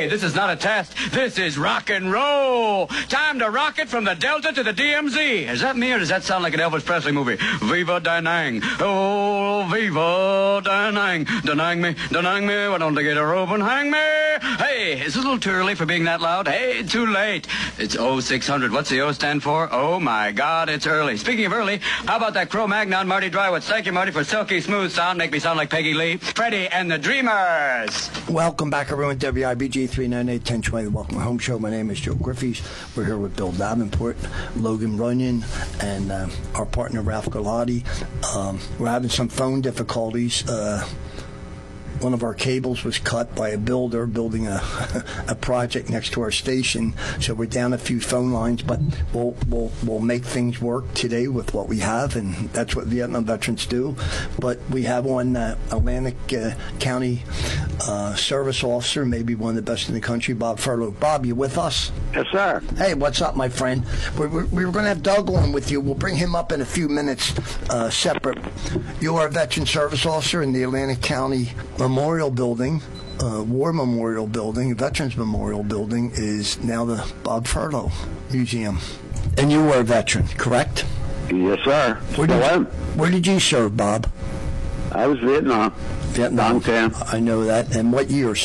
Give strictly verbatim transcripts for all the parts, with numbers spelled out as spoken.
this is not a test. This is rock and roll. Time to rock it from the Delta to the D M Z. Is that me or does that sound like an Elvis Presley movie? Viva Danang. Oh, Viva Danang. Danang me, Danang me. Why don't they get a rope and hang me? Hey, is it a little too early for being that loud? Hey, too late. It's oh six hundred. What's the O stand for? Oh, my God, it's early. Speaking of early, how about that Cro-Magnon, Marty Drywitz? Thank you, Marty, for silky smooth sound. Make me sound like Peggy Lee. Freddie and the Dreamers. Welcome back, everyone. W I B G three ninety-eight, ten twenty, the Welcome Home Show. My name is Joe Griffiths. We're here with Bill Davenport, Logan Runyon, and uh, our partner, Ralph Galati. Um, we're having some phone difficulties. Uh, One of our cables was cut by a builder building a a project next to our station, so we're down a few phone lines. But we'll we'll we'll make things work today with what we have, and that's what Vietnam veterans do. But we have one uh, Atlantic uh, County uh, service officer, maybe one of the best in the country, Bob Furlow. Bob, you with us? Yes, sir. Hey, what's up, my friend? We're, we're, we were going to have Doug on with you. We'll bring him up in a few minutes, uh, separate. You are a veteran service officer in the Atlantic County Memorial Building, uh, War Memorial Building, Veterans Memorial Building is now the Bob Furlow Museum. And you were a veteran, correct? Yes, sir. Where did, you, where did you serve, Bob? I was Vietnam. Vietnam. Vietnam. I know that. And what years?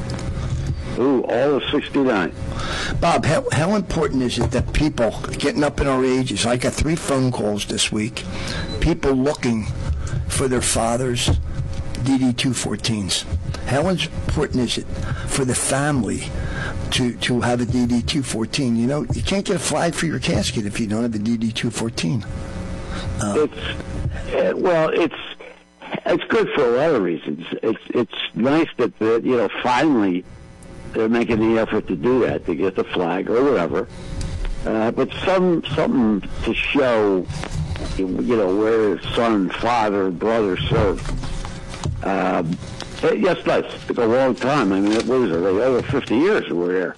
Ooh, all of sixty-nine. Bob, how, how important is it that people getting up in our ages, I got three phone calls this week, people looking for their fathers' D D two fourteens. How important is it for the family to, to have a D D two fourteen? You know, you can't get a flag for your casket if you don't have a D D two fourteen. Uh, it's, uh, well, it's it's good for a lot of reasons. It's it's nice that, the, you know, finally they're making the effort to do that, to get the flag or whatever. Uh, but some something to show, you know, where son, father, brother served. Um, it, yes, nice. It took a long time. I mean, it was like over fifty years we were here.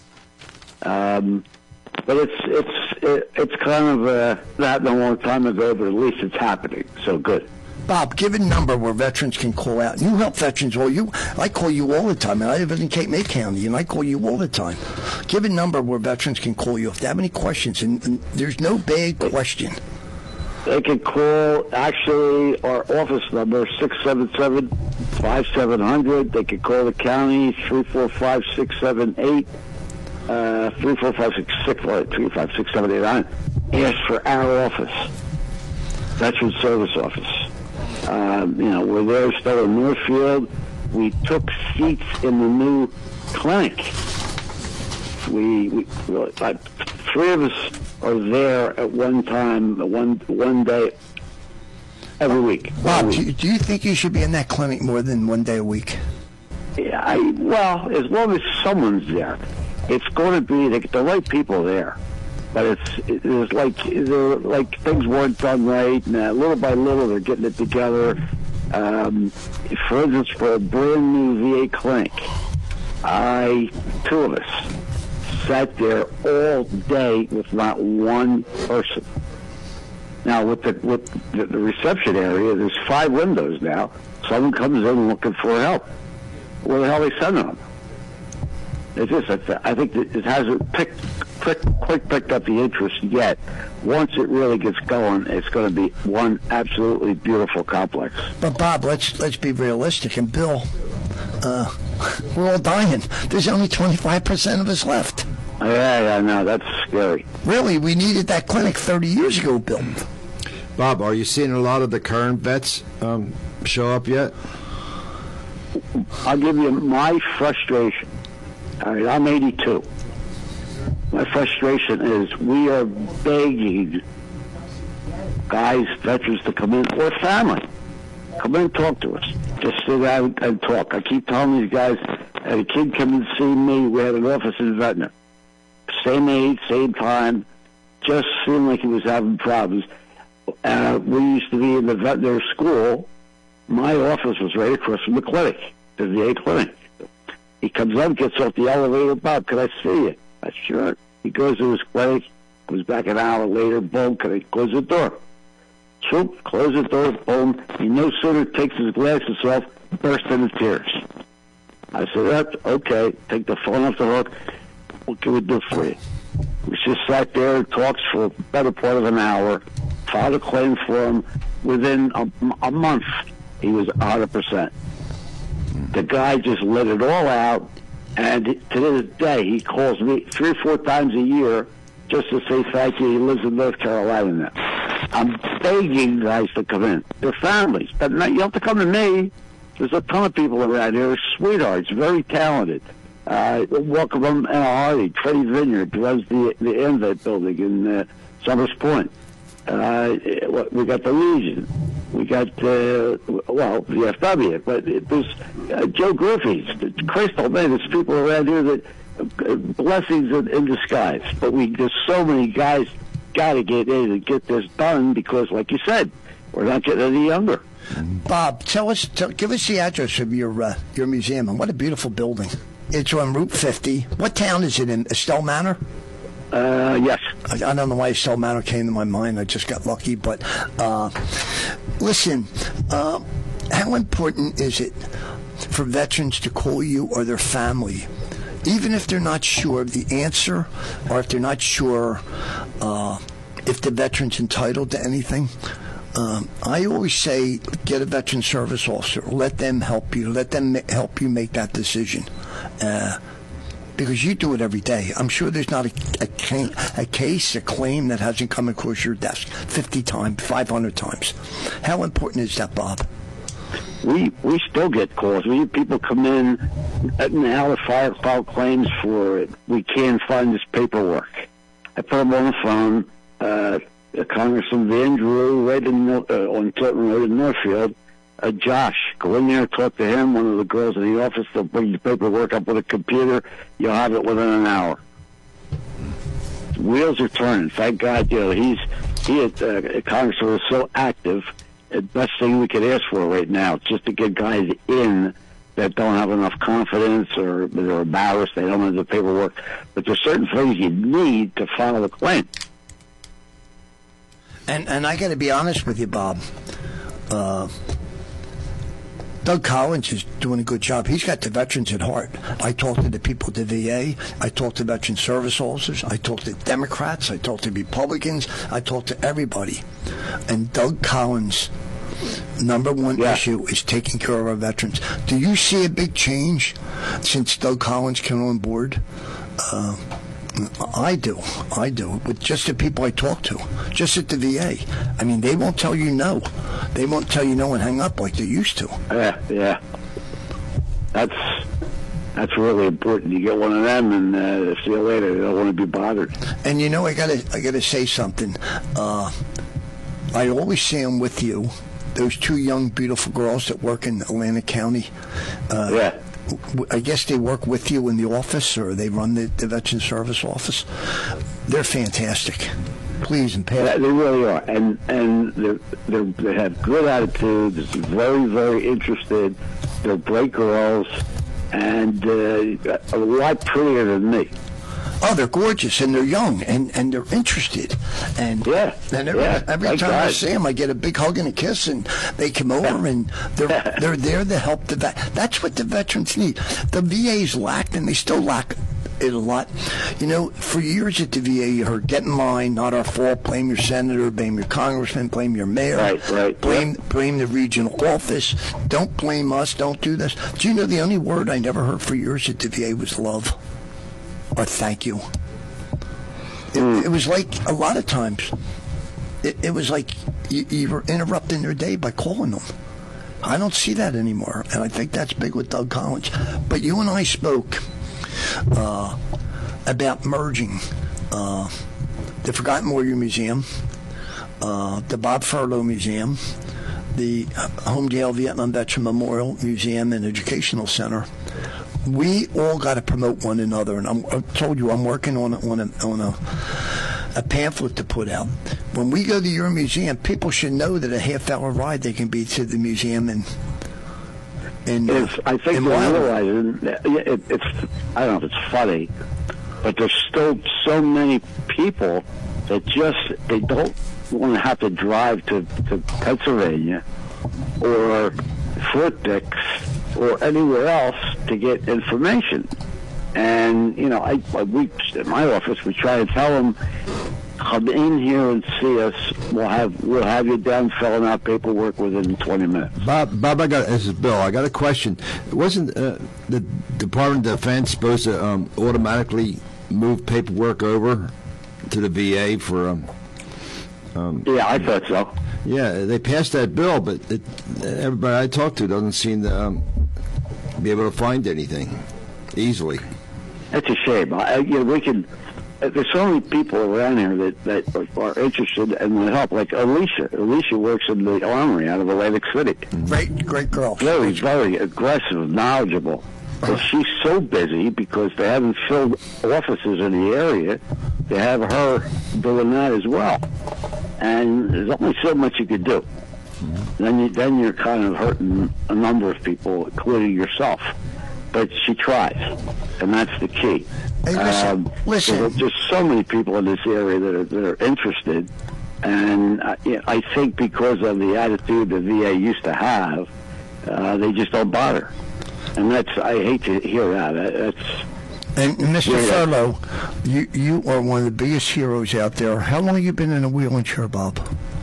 Um, but it's it's it, it's kind of uh, not a long time ago, but at least it's happening. So good. Bob, give a number where veterans can call out. You help veterans all you. I call you all the time, and I live in Cape May County, and I call you all the time. Give a number where veterans can call you if they have any questions, and, and there's no bad question. They can call, actually, our office number, six seven seven, five seven zero zero. They can call the county, three four five, six seven eight, uh, three four five, six six, three five six seven eight nine. Ask for our office, Veteran Service Office. Um, you know, we're there still in Northfield. We took seats in the new clinic. We, we like, three of us are there at one time, one one day, every week. Bob, every do, week. you, do you think you should be in that clinic more than one day a week? Yeah, I, well, as long as someone's there, it's going to be the, the right people there. But it's it's like they're like things weren't done right, and uh, little by little they're getting it together. Um, for instance, for a brand new V A clinic, I two of us sat there all day with not one person. Now with the with the, the reception area, there's five windows now. Someone comes in looking for help. Where the hell are they sending them? It's just, I think it hasn't picked, pick, quite picked up the interest yet. Once it really gets going, it's going to be one absolutely beautiful complex. But Bob, let's let's be realistic. And Bill, uh, we're all dying. There's only twenty-five percent of us left. Yeah, yeah, no, that's scary. Really, we needed that clinic thirty years ago, Bill. Bob, are you seeing a lot of the current vets um, show up yet? I'll give you my frustration. All right, I'm eighty-two. My frustration is we are begging guys, veterans, to come in, or family. Come in and talk to us. Just sit down and talk. I keep telling these guys, I had a kid come and see me. We had an office in Ventnor. Same age, same time. Just seemed like he was having problems. Uh, we used to be in the Ventnor school. My office was right across from the clinic, the V A clinic. He comes up, gets off the elevator. Bob, can I see you? I sure. He goes to his clinic, comes back an hour later, boom, can I close the door? Shoop, close the door, boom. He no sooner takes his glasses off, bursts into tears. I said, that's okay. Take the phone off the hook. What can we do for you? We just sat there and talked for a better part of an hour, filed a claim for him. Within a, a month, he was one hundred percent. The guy just let it all out, and to this day, he calls me three or four times a year just to say thank you. He lives in North Carolina now. I'm begging guys to come in. They're families, but not, you don't have to come to me. There's a ton of people around here, sweethearts, very talented. Uh, welcome them in a hearty. Freddie Vineyard runs the the Invent building in uh, Summers Point. Uh, we got the Legion. We got, uh, well, the F W, but it was uh, Joe Griffey's. Christ almighty, there's people around here that, uh, blessings in, in disguise. But we, there's so many guys got to get in and get this done because, like you said, we're not getting any younger. Bob, tell us, tell, give us the address of your uh, your museum, and what a beautiful building. It's on Route fifty. What town is it in? Estelle Manor? Uh, yes. I, I don't know why Estelle Manor came to my mind. I just got lucky. But uh, listen, uh, how important is it for veterans to call you or their family, even if they're not sure of the answer, or if they're not sure uh, if the veteran's entitled to anything? Um, I always say, get a veteran service officer. Let them help you. Let them ma- help you make that decision. Uh, because you do it every day. I'm sure there's not a, a, ca- a case, a claim that hasn't come across your desk fifty times, five hundred times. How important is that, Bob? We we still get calls. We have people come in now to file, file claims for it. We can't find this paperwork. I put them on the phone. Uh, Congressman Van Drew, right in, uh, on Tilton Road in Northfield. Uh, Josh, go in there, talk to him. One of the girls in the office, they'll bring the paperwork up with a computer. You'll have it within an hour. Wheels are turning. Thank God, you know, he's he at uh, Congressman is so active. The best thing we could ask for right now, just to get guys in that don't have enough confidence or they're embarrassed, they don't have the paperwork. But there's certain things you need to file a claim. And and I got to be honest with you, Bob. Uh, Doug Collins is doing a good job. He's got the veterans at heart. I talk to the people at the V A. I talk to veteran service officers. I talk to Democrats. I talk to Republicans. I talk to everybody. And Doug Collins' number one yeah. issue is taking care of our veterans. Do you see a big change since Doug Collins came on board? Uh, I do. I do. With just the people I talk to, just at the V A. I mean, they won't tell you no. They won't tell you no and hang up like they used to. Yeah, yeah. That's that's really important. You get one of them, and uh, see you later. They don't want to be bothered. And you know, I gotta, I gotta say something. Uh, I always see them with you. Those two young, beautiful girls that work in Atlantic County. Uh, yeah. I guess they work with you in the office, or they run the, the Veteran Service office. They're fantastic. Please and pass. Yeah, they really are, and and they're, they're, they have good attitudes. Very, very interested. They're bright girls, and uh, a lot prettier than me. Oh, they're gorgeous, and they're young, and, and they're interested. And, yeah, and every, yeah, every time God. I see them, I get a big hug and a kiss, and they come over, and they're they're there to help the vet. That's what the veterans need. The V A's lacked, and they still lack it a lot. You know, for years at the V A, you heard, get in line, not our fault, blame your senator, blame your congressman, blame your mayor, right, right, blame yeah. blame the regional office, don't blame us, don't do this. Do you know the only word I never heard for years at the V A was love? Or thank you. It, mm. it was like, a lot of times, it, it was like you, you were interrupting their day by calling them. I don't see that anymore, and I think that's big with Doug Collins. But you and I spoke uh, about merging uh, the Forgotten Warrior Museum, uh, the Bob Furlow Museum, the Homedale Vietnam Veteran Memorial Museum and Educational Center. We all got to promote one another, and I'm, I told you I'm working on a, on a, on a, a pamphlet to put out. When we go to your museum, people should know that a half-hour ride they can be to the museum and. And uh, I think they're realizing it, it's. I don't know if it's funny, but there's still so many people that just they don't want to have to drive to, to Pennsylvania or Fort Dix or anywhere else to get information. And, you know, I, I we in my office, we try to tell them, come in here and see us. We'll have we'll have you down filling out paperwork within twenty minutes. Bob, Bob, I got this is Bill. I got a question. Wasn't uh, the Department of Defense supposed to um, automatically move paperwork over to the V A for? Um, um, yeah, I thought so. Yeah, they passed that bill, but it, everybody I talk to doesn't seem to um, be able to find anything easily. That's a shame. I, you know, we can. There's so many people around here that, that are interested and will help. Like Alicia. Alicia works in the Armory out of Atlantic City. Great, great girl. Very, very aggressive, knowledgeable. But she's so busy because they haven't filled offices in the area. They have her doing that as well. And there's only so much you could do. Then, you, then you're kind of hurting a number of people, including yourself. But she tries, and that's the key. Hey, listen, um, listen. There's just so many people in this area that are, that are interested, and I, you know, I think because of the attitude the V A used to have, uh, they just don't bother. And that's, I hate to hear that. That's, and, and Mister Yeah. Furlow, you you are one of the biggest heroes out there. How long have you been in a wheelchair, Bob?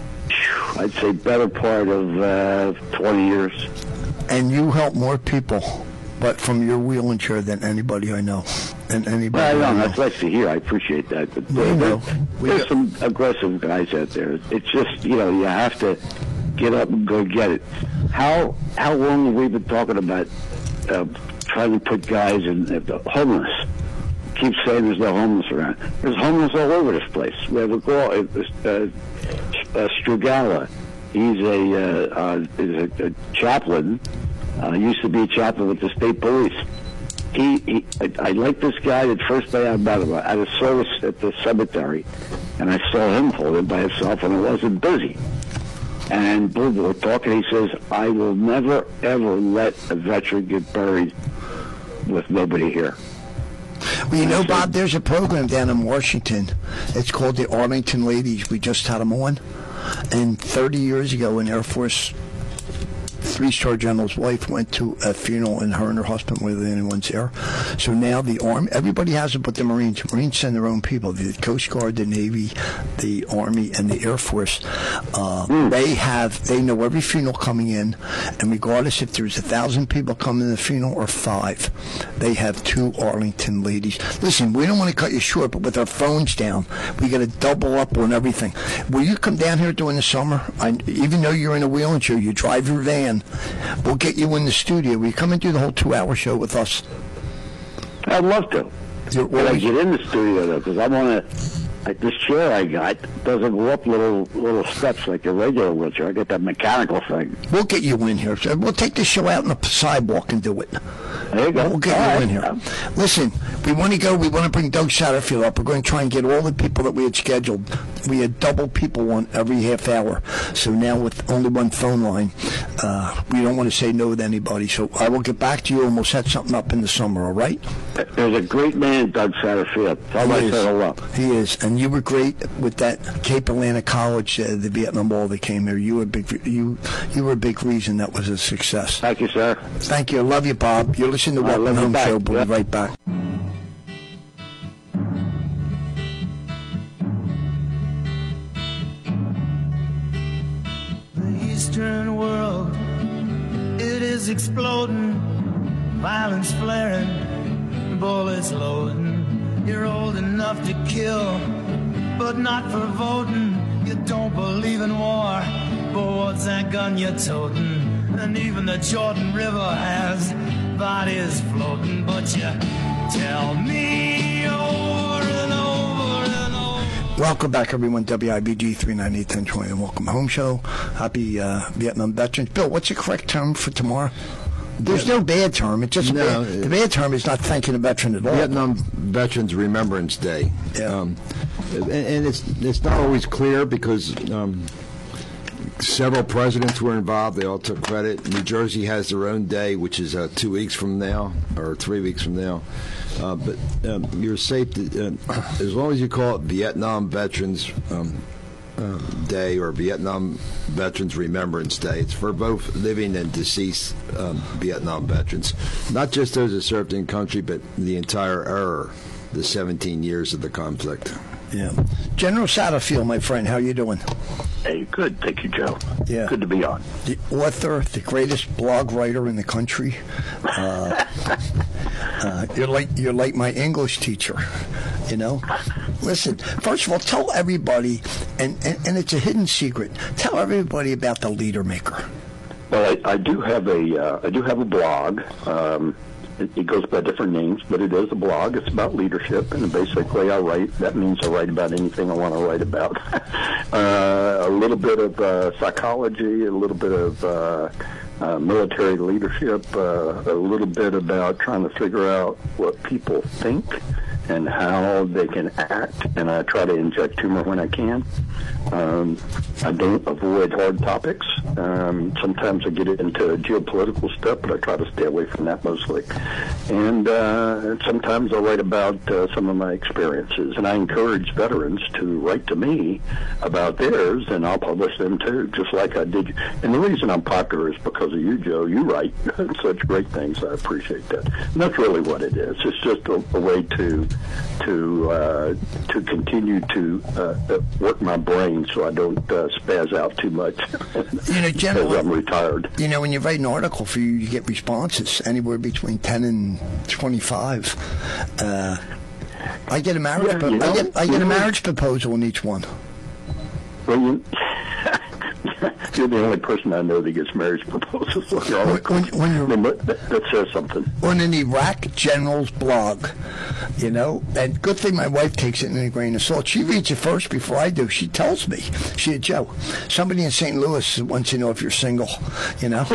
I'd say better part of uh, twenty years. And you help more people, but from your wheelchair than anybody I know. And anybody Well, I no, know. that's nice to hear. I appreciate that. But We there- know. We there's got- some aggressive guys out there. It's just, you know, you have to get up and go get it. How how long have we been talking about uh, trying to put guys in uh, homeless? Keep saying there's no homeless around. There's homeless all over this place. We have a girl, uh, uh, uh, Strugala. He's a, uh, uh, is a, a chaplain. Uh, used to be a chaplain with the state police. He, he I, I like this guy. The first day I met him, I had a service at the cemetery, and I saw him pulled in by himself, and I wasn't busy. And we were talking. He says, "I will never ever let a veteran get buried with nobody here." Well, you know, Bob, there's a program down in Washington. It's called the Arlington Ladies. We just had them on. And thirty years ago, an Air Force three-star general's wife went to a funeral, and her and her husband, whether anyone's there. So now the Army, everybody has it but the Marines. Marines send their own people. The Coast Guard, the Navy, the Army, and the Air Force. Uh, mm. They have, they know every funeral coming in, and regardless if there's a thousand people coming to the funeral or five, they have two Arlington Ladies. Listen, we don't want to cut you short, but with our phones down, we got to double up on everything. Will you come down here during the summer? I, even though you're in a wheelchair, you drive your van. We'll get you in the studio. Will you come and do the whole two-hour show with us? I'd love to. You're When I always- get in the studio, though, because I'm on a, like this chair I got doesn't go up little little steps like a regular wheelchair. I got that mechanical thing. We'll get you in here. So we'll take the show out on the sidewalk and do it. There you go. We'll get All you right. in here. Listen, we want to go. We want to bring Doug Satterfield up. We're going to try and get all the people that we had scheduled. We had double people on every half hour. So now with only one phone line, uh, we don't want to say no to anybody. So I will get back to you and we'll set something up in the summer, all right? There's a great man, Doug Satterfield. Tell him I He said is. hello. He is, and you were great with that Cape Atlantic College, uh, the Vietnam Wall that came here. You were a big, you, you were a big reason that was a success. Thank you, sir. Thank you. I love you, Bob. You're listening to I Welcome love you Home back. Show. We'll Yep. be right back. The Eastern world, it is exploding, violence flaring, bullets loading. You're old enough to kill, but not for voting. You don't believe in war, but what's that gun you're toting? And even the Jordan River has bodies floating, but you tell me over and over and over. Welcome back, everyone. W I B G three ninety-eight ten twenty, the Welcome Home Show. Happy uh, Vietnam Veterans. Bill, what's the correct term for tomorrow? There's no bad term. It's just a No, bad, it- the bad term is not thanking a veteran at all. Vietnam Veterans Remembrance Day. Yeah. Um, and, and it's it's not always clear because um, several presidents were involved. They all took credit. New Jersey has their own day, which is uh, two weeks from now or three weeks from now. Uh, but um, you're safe to, uh, as long as you call it Vietnam Veterans um, uh, Day or Vietnam Veterans Remembrance Day. It's for both living and deceased um, Vietnam veterans, not just those that served in country, but the entire era, the seventeen years of the conflict. Yeah. General Satterfield, my friend, how you doing? Hey, good. Thank you, Joe. Yeah. Good to be on. The author, the greatest blog writer in the country. Uh, uh, you're like you're like my English teacher, you know. Listen, first of all, tell everybody, and, and, and it's a hidden secret. Tell everybody about the Leader Maker. Well, I, I do have a uh, I do have a blog. Um, it, it goes by different names, but it is a blog. It's about leadership, and basically, I write. That means I write about anything I want to write about. uh, a little bit of uh, psychology, a little bit of uh, uh, military leadership, uh, a little bit about trying to figure out what people think and how they can act, and I try to inject humor when I can. Um, I don't avoid hard topics. Um, sometimes I get into geopolitical stuff, but I try to stay away from that mostly. And uh, sometimes I write about uh, some of my experiences, and I encourage veterans to write to me about theirs, and I'll publish them too, just like I did. And the reason I'm popular is because of you, Joe. You write such great things. I appreciate that. And that's really what it is. It's just a, a way to to uh, to continue to uh, work my brain so I don't uh, spaz out too much. You know, generally, I'm retired. You know, when you write an article for you, you get responses anywhere between ten and twenty-five. Uh, I get a marriage. Yeah, pro- you know, I get, I get you a know, marriage proposal in each one. Well, you, you're the only person I know that gets marriage proposals. When, when, when you're, I mean, that, that says something. on an Iraq general's blog, you know, and good thing my wife takes it in a grain of salt. She reads it first before I do. She tells me, she said, Joe, somebody in Saint Louis wants to know if you're single, you know.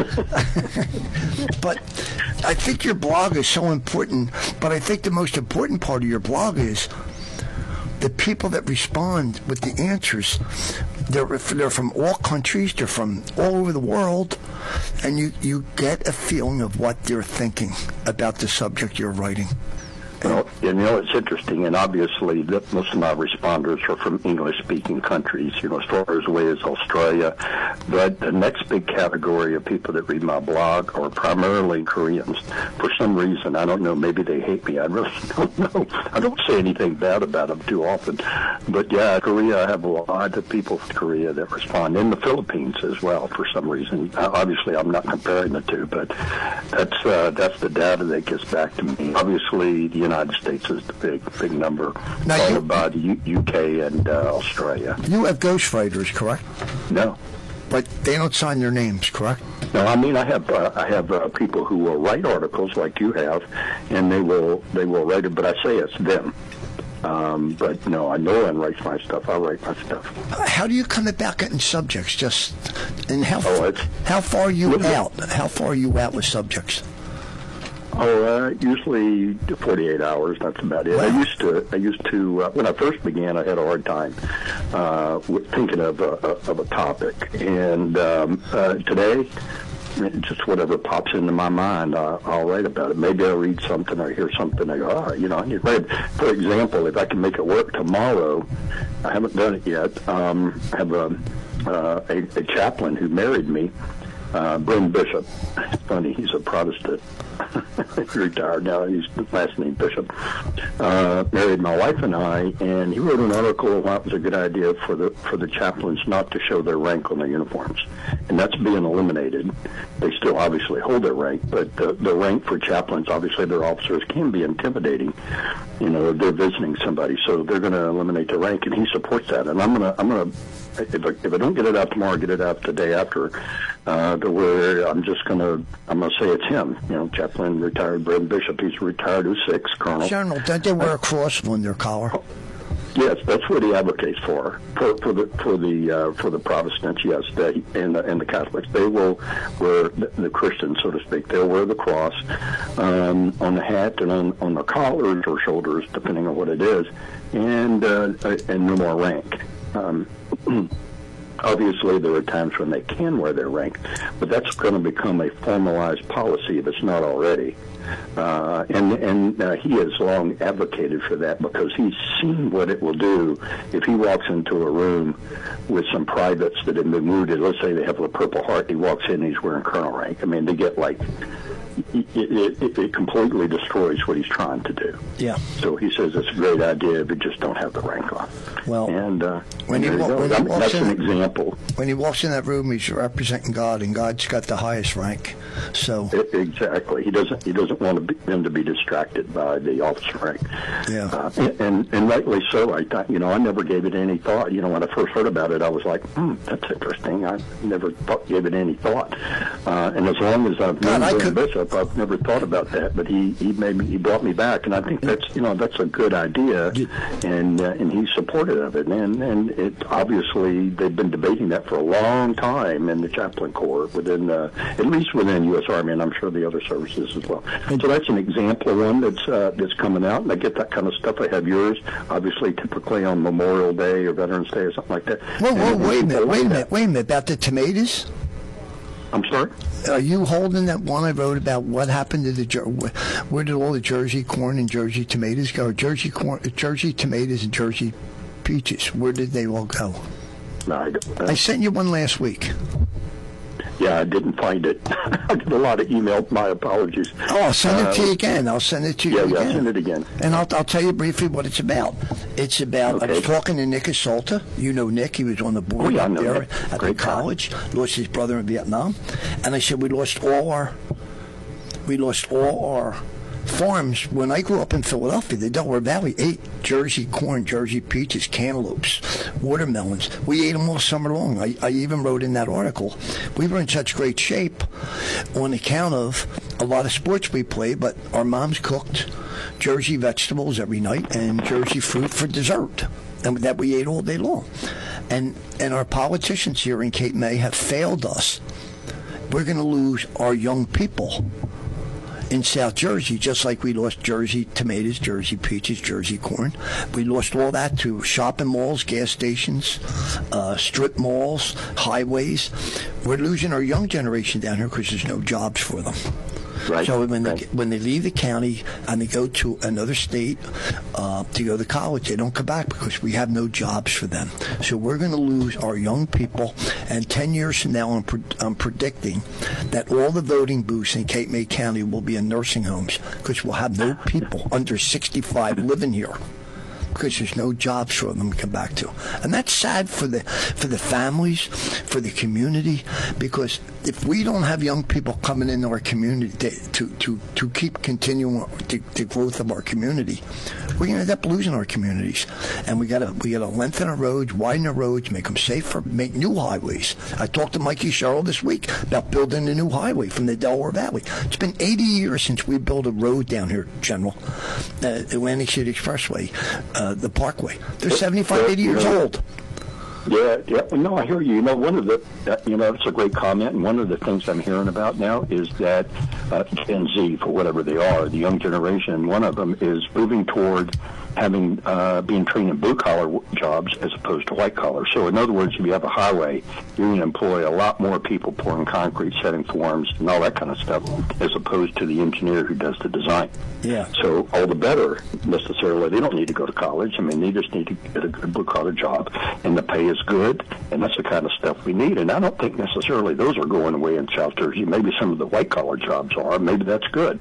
But I think your blog is so important, but I think the most important part of your blog is the people that respond with the answers. They're, they're from all countries, they're from all over the world, and you, you get a feeling of what they're thinking about the subject you're writing. Well, you know, it's interesting, and obviously that most of my responders are from English-speaking countries, you know, as far as away as Australia. But the next big category of people that read my blog are primarily Koreans. For some reason, I don't know, maybe they hate me. I really don't know. I don't say anything bad about them too often. But, yeah, Korea, I have a lot of people from Korea that respond. In the Philippines as well, for some reason. Obviously, I'm not comparing the two, but that's uh, that's the data that gets back to me. Obviously, the United States is the big, big number, now followed you, by the U- UK and uh, Australia. You have ghostwriters, correct? No, but they don't sign their names, correct? no. I mean, I have uh, I have uh, people who will write articles like you have, and they will they will write it, but I say it's them. Um, but no, I know one writes my stuff. I write my stuff. How do you come about getting subjects? Just and how Oh, it's, how far are you Look at- out? How far are you out with subjects? Oh, uh, usually forty-eight hours. That's about it. Wow. I used to. I used to. Uh, when I first began, I had a hard time uh, with thinking of a, of a topic. And um, uh, today, just whatever pops into my mind, I, I'll write about it. Maybe I'll read something or hear something. I go, oh, you know, I need to write. For example, if I can make it work tomorrow, I haven't done it yet. Um, I have a, uh, a, a chaplain who married me. Uh, Bryn Bishop. It's funny, he's a Protestant. He's retired now. He's the last name Bishop. Uh, married my wife and I, and he wrote an article why it was a good idea for the for the chaplains not to show their rank on their uniforms, and that's being eliminated. They still obviously hold their rank, but the, the rank for chaplains, obviously their officers, can be intimidating. You know, if they're visiting somebody, so they're going to eliminate the rank, and he supports that. And I'm gonna I'm gonna if I, if I don't get it out tomorrow, get it out the day after. Uh, to where I'm just gonna, I'm gonna say it's him. You know, chaplain, retired Bryn Bishop. He's retired who's six, colonel. General, don't they wear a cross on their collar? Yes, that's what he advocates for. For, for the for the uh, for the Protestants, yes, they, and the, and the Catholics, they will wear the, the Christians, so to speak. They'll wear the cross um, on the hat and on on the collars or shoulders, depending on what it is, and uh, and no more rank. Um, Obviously, there are times when they can wear their rank, but that's going to become a formalized policy if it's not already. Uh, and and uh, he has long advocated for that because he's seen what it will do if he walks into a room with some privates that have been wounded. Let's say they have a Purple Heart. He walks in and he's wearing colonel rank. I mean, they get like... It, it, it completely destroys what he's trying to do. Yeah. So he says it's a great idea, but just don't have the rank on. Well, and uh, when he, wa- when he walks that's in, an example. When he walks in that room, he's representing God, and God's got the highest rank. So it, exactly, he doesn't he doesn't want to be, them to be distracted by the officer rank. Yeah. Uh, and, and and rightly so. I thought, you know, I never gave it any thought. You know, when I first heard about it, I was like, hmm, that's interesting. I never thought, gave it any thought. Uh, and as long as I've known God, Bill Bishop, I've never thought about that. But he he made me, he brought me back, and I think that's you know that's a good idea, and uh, and he's supportive of it. And and it obviously they've been debating that for a long time in the chaplain corps, within uh, at least within U S Army, and I'm sure the other services as well. So that's an example of one that's uh, that's coming out, and I get that kind of stuff. I have yours, obviously, typically on Memorial Day or Veterans Day or something like that. Whoa, whoa, And wait a people minute, like wait a that. minute, wait a minute. About the tomatoes? I'm sorry? Are you holding that one I wrote about what happened to the Jer- where did all the Jersey corn and Jersey tomatoes go? Jersey corn, Jersey tomatoes and Jersey peaches. Where did they all go? No, I, don't, uh, I sent you one last week. yeah, I didn't find it. I get a lot of email. My apologies. Oh, I'll send it to Uh, you again. I'll send it to you Yeah, again. yeah, send it again. And I'll, I'll tell you briefly what it's about. It's about, I was Okay. talking to Nick Asalta. You know Nick. He was on the board Oh, yeah, I up know there Nick. at the Great guy. college. Lost his brother in Vietnam. And I said, we lost all our, we lost all our farms. When I grew up in Philadelphia, the Delaware Valley ate Jersey corn, Jersey peaches, cantaloupes, watermelons. We ate them all summer long. I, I even wrote in that article, we were in such great shape on account of a lot of sports we played, but our moms cooked Jersey vegetables every night and Jersey fruit for dessert, and that we ate all day long. And and our politicians here in Cape May have failed us. We're going to lose our young people in South Jersey, just like we lost Jersey tomatoes, Jersey peaches, Jersey corn. We lost all that to shopping malls, gas stations, uh, strip malls, highways. We're losing our young generation down here because there's no jobs for them. Right. So when right. they when they leave the county and they go to another state uh, to go to college, they don't come back because we have no jobs for them. So we're going to lose our young people. And ten years from now, I'm, pre- I'm predicting that all the voting booths in Cape May County will be in nursing homes because we'll have no people under sixty-five living here, because there's no jobs for them to come back to. And that's sad for the for the families, for the community, because if we don't have young people coming into our community to, to, to keep continuing the, the growth of our community, we're going to end up losing our communities. And we got to we got to lengthen our roads, widen our roads, make them safer, make new highways. I talked to Mikey Sherrill this week about building a new highway from the Delaware Valley. It's been eighty years since we built a road down here, General, uh, Atlantic City Expressway. Uh, the Parkway. They're seventy-five, eighty years old. Yeah, yeah. Well, no, I hear you. You know, one of the, uh, you know, that's a great comment. And one of the things I'm hearing about now is that uh, Gen Z, for whatever they are, the young generation, one of them is moving toward having uh, being trained in blue collar jobs as opposed to white collar. So, in other words, if you have a highway, you're going to employ a lot more people pouring concrete, setting forms, and all that kind of stuff, as opposed to the engineer who does the design. Yeah. So, all the better. Necessarily, they don't need to go to college. I mean, they just need to get a good blue collar job, and the pay is good, and that's the kind of stuff we need. And I don't think necessarily those are going away in South Jersey. Maybe some of the white collar jobs are. Maybe that's good.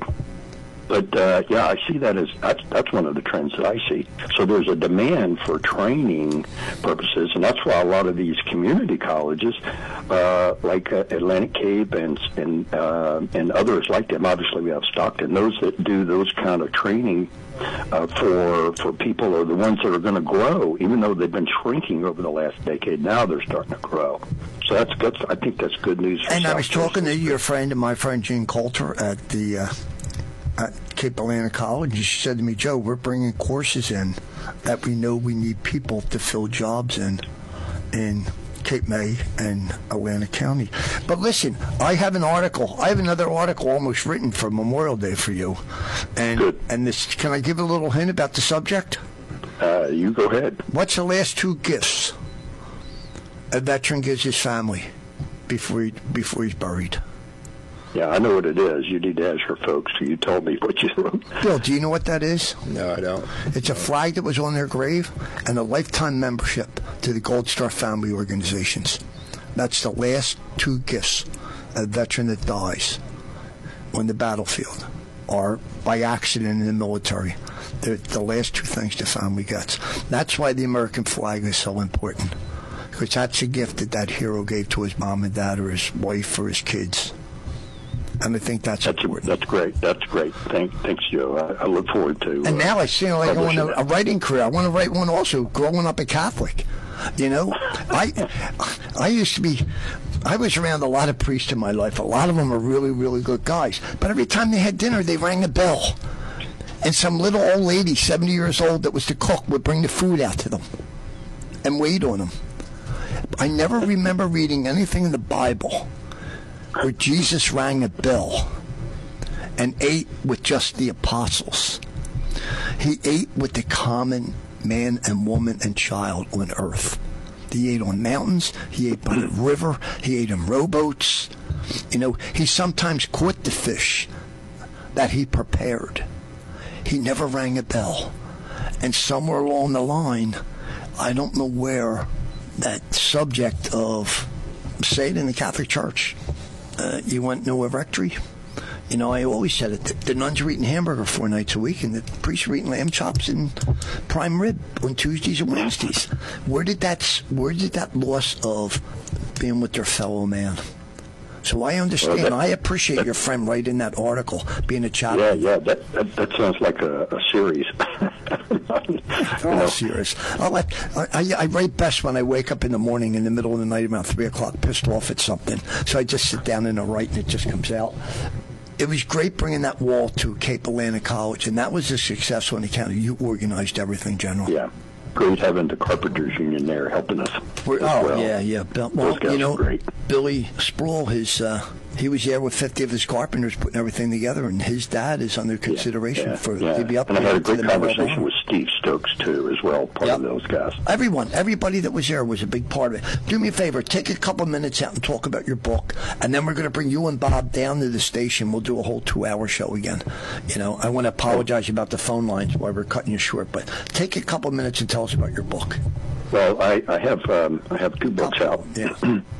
But uh, yeah, I see that as that's, that's one of the trends that I see. So there's a demand for training purposes, and that's why a lot of these community colleges, uh, like uh, Atlantic Cape and and uh, and others like them. Obviously, we have Stockton. Those that do those kind of training uh, for for people are the ones that are going to grow, even though they've been shrinking over the last decade. Now they're starting to grow. So that's good. I think that's good news. For And South I was Jersey. talking to your friend and my friend Gene Coulter at the uh, at Cape Atlantic College, and she said to me, Joe, we're bringing courses in that we know we need people to fill jobs in in Cape May and Atlantic County. But listen, I have an article. I have another article almost written for Memorial Day for you. And Good. and this, can I give a little hint about the subject? Uh, you go ahead. What's the last two gifts? a veteran gives his family before he, before he's buried? Yeah, I know what it is. You need to ask your folks. You told me what you wrote. Bill, do you know what that is? No, I don't. It's a flag that was on their grave and a lifetime membership to the Gold Star family organizations. That's the last two gifts a veteran that dies on the battlefield or by accident in the military. They're the last two things the family gets. That's why the American flag is so important, because that's a gift that that hero gave to his mom and dad or his wife or his kids. And I think that's that's, important. That's great. That's great. Thank, thanks, Joe. I, I look forward to. And uh, now I see like I want a, a writing career. I want to write one also. Growing up a Catholic, you know, I I used to be. I was around a lot of priests in my life. A lot of them are really, really good guys. But every time they had dinner, they rang a bell, and some little old lady, seventy years old, that was the cook, would bring the food out to them and wait on them. I never remember reading anything in the Bible where Jesus rang a bell and ate with just the apostles. He ate with the common man and woman and child on earth. He ate on mountains. He ate by the river. He ate in rowboats. You know, he sometimes caught the fish that he prepared. He never rang a bell. And somewhere along the line, I don't know where, that subject of, say it in the Catholic Church, Uh, you want no rectory? You know, I always said it. The, the nuns are eating hamburger four nights a week, and the priests are eating lamb chops and prime rib on Tuesdays and Wednesdays. Where did that Where did that loss of being with their fellow man? So I understand. Well, that, I appreciate that, your friend writing that article, being a child. Yeah, yeah. That that, that sounds like a, a series. Oh, know. Serious. I, like, I, I write best when I wake up in the morning, in the middle of the night, around three o'clock, pissed off at something. So I just sit down and I write, and it just comes out. It was great bringing that wall to Cape Atlantic College, and that was a success on the county. You organized everything, General. Yeah. Great having the Carpenters Union there helping us. We're, oh, well. yeah, yeah. Bill, well, Those guys you know, are great. Billy Sproul, his, uh, he was there with fifty of his carpenters putting everything together, and his dad is under consideration yeah, yeah, for yeah. to be up and I there had a to great the conversation with Steve Stokes, too, as well, part yep. of those guys. Everyone, everybody that was there was a big part of it. Do me a favor, take a couple minutes out and talk about your book, and then we're going to bring you and Bob down to the station. We'll do a whole two-hour show again. You know, I want to apologize about the phone lines while we're cutting you short, but take a couple minutes and tell us about your book. Well, I, I have um, I have two books out. Yeah.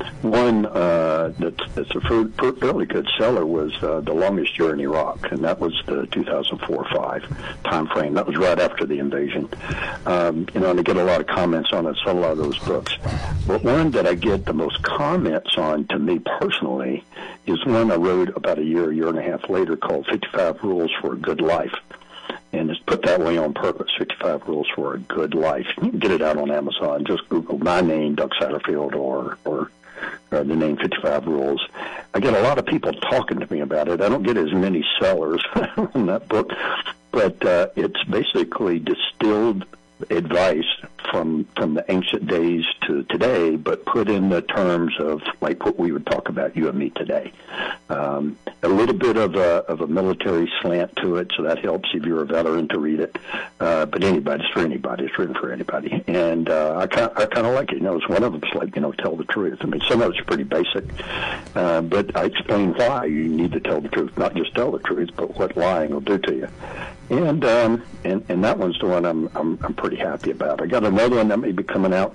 One uh, that's, that's a fairly good seller was uh, The Longest Year in Iraq, and that was the two thousand four five time frame. That was right after the invasion. Um, you know, and I get a lot of comments on it, so a lot of those books. But one that I get the most comments on, to me personally, is one I wrote about a year, year and a half later, called fifty-five Rules for a Good Life. And it's put that way on purpose, fifty-five Rules for a Good Life. You can get it out on Amazon. Just Google my name, Doug Satterfield, or, or, or the name fifty-five Rules. I get a lot of people talking to me about it. I don't get as many sellers on that book, but uh, it's basically distilled advice from from the ancient days to today, but put in the terms of like what we would talk about, you and me today. Um, a little bit of a of a military slant to it, so that helps if you're a veteran to read it. Uh, but anybody, it's for anybody. It's written for anybody, and uh, I kind I kind of like it. You know, it's one of them's like you know, tell the truth. I mean, some of it's pretty basic, uh, but I explain why you need to tell the truth, not just tell the truth, but what lying will do to you. And um, and and that one's the one I'm I'm I'm pretty happy about. I got another one that may be coming out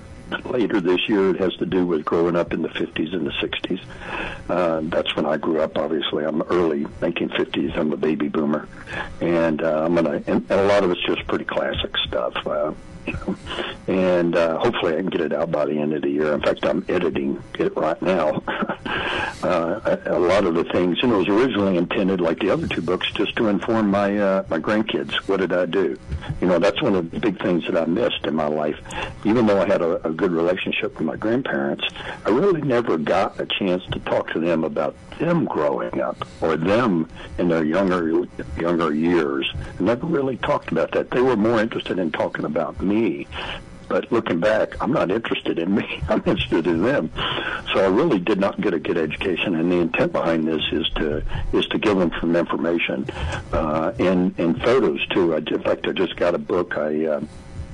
later this year. It has to do with growing up in the fifties and the sixties. Uh, that's when I grew up. Obviously, I'm early nineteen fifties. I'm a baby boomer, and uh, I'm gonna. And, and a lot of it's just pretty classic stuff. Uh, You know, and uh, hopefully I can get it out by the end of the year. In fact, I'm editing it right now. uh, a, a lot of the things, you know, it was originally intended, like the other two books, just to inform my uh, my grandkids. What did I do? You know, that's one of the big things that I missed in my life. Even though I had a, a good relationship with my grandparents, I really never got a chance to talk to them about them growing up or them in their younger younger years. I never really talked about that. They were more interested in talking about me. Me, but looking back, I'm not interested in me. I'm interested in them. So I really did not get a good education, and the intent behind this is to is to give them some information uh, and and photos too. I, in fact, I just got a book. I uh, I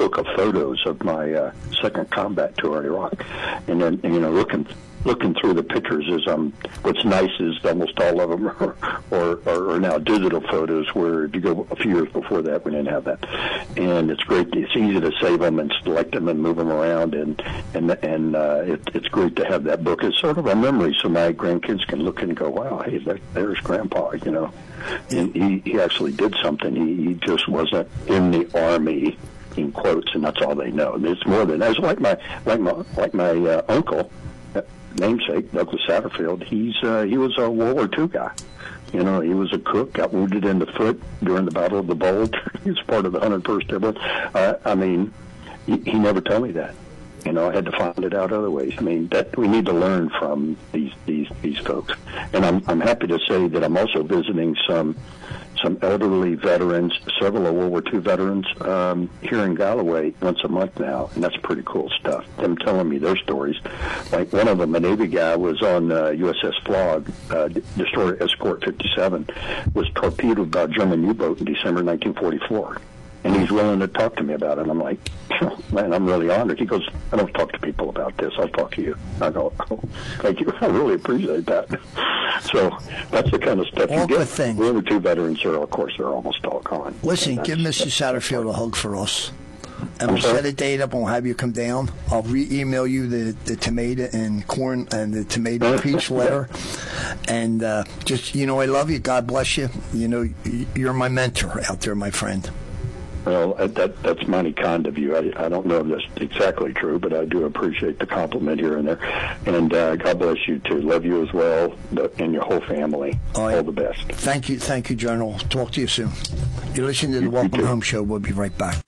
book of photos of my uh, second combat tour in Iraq, and then and, you know looking looking through the pictures is um what's nice is almost all of them are or are now digital photos, where if you go a few years before that we didn't have that, and it's great. It's easy to save them and select them and move them around, and and and uh, it, it's great to have that book. It's sort of a memory, so my grandkids can look and go, wow, hey, there, there's Grandpa, you know. And he, he actually did something. He, he just wasn't in the Army, in quotes, and that's all they know. It's more than that. It's like my like my like my uh, uncle, uh, namesake Douglas Satterfield. He's uh, he was a World War Two guy. You know, he was a cook. Got wounded in the foot during the Battle of the Bulge. He was part of the one hundred first Airborne. Uh, I mean, he, he never told me that. You know, I had to find it out other ways. I mean, that we need to learn from these these these folks. And I'm I'm happy to say that I'm also visiting some some elderly veterans, several of World War Two veterans, um, here in Galloway once a month now, and that's pretty cool stuff. Them telling me their stories. Like one of them, a Navy guy, was on uh, U S S Flog, uh, Destroyer Escort fifty-seven, was torpedoed by a German U-boat in December nineteen forty-four. And he's willing to talk to me about it. And I'm like, man, I'm really honored. He goes, I don't talk to people about this. I'll talk to you. I go, oh, thank you. I really appreciate that. So that's the kind of stuff all you get. Good things. World War Two veterans are, of course, they're almost all gone. Listen, give Mister Satterfield a hug for us. And I'm we'll sorry? set a date up and we'll have you come down. I'll re-email you the, the tomato and corn and the tomato peach letter. And uh, just, you know, I love you. God bless you. You know, you're my mentor out there, my friend. Well, that that's mighty kind of you. I, I don't know if that's exactly true, but I do appreciate the compliment here and there. And uh, God bless you, too. Love you as well, and your whole family. All, right. All the best. Thank you. Thank you, General. Talk to you soon. You're listening to the You- you Welcome too. Home Show. We'll be right back.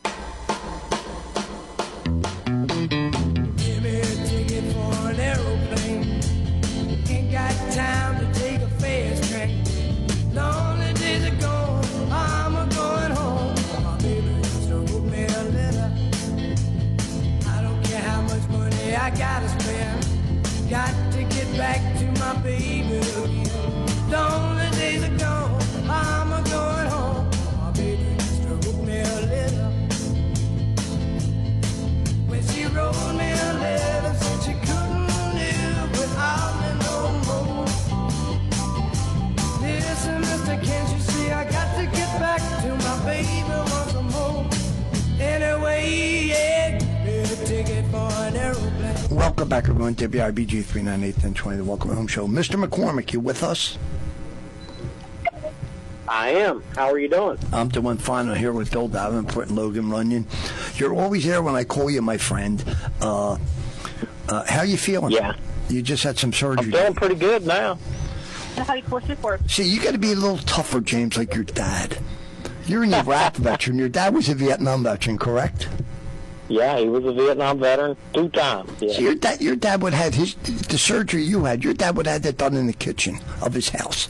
Give me a ticket for an aeroplane. Ain't got time to take a fast train. Lonely days are gone, I'm a going home. My baby used to wrote me a letter. I don't care how much money I gotta spend. Got to get back to my baby again. Lonely days are gone, I'm a going home. My baby used to wrote me a letter. When she wrote me a letter, said she couldn't live without me no more. Listen, mister, can't you see I got to get back to my baby once more? Anyway, yeah, give me a ticket for an aeroplane. Welcome back, everyone. W I B G three nine eight, one oh twenty, the Welcome Home Show. Mister McCormick, you with us? I am. How are you doing? I'm doing fine. I'm here with Bill Davenport and Logan Runyon. You're always there when I call you, my friend. Uh, uh, how you feeling? Yeah. You just had some surgery. I'm feeling pretty good now. See, you got to be a little tougher, James, like your dad. You're an Iraq veteran. Your dad was a Vietnam veteran, correct? Yeah, he was a Vietnam veteran two times. Yeah. So your dad, your dad would have his the surgery you had. Your dad would have that done in the kitchen of his house.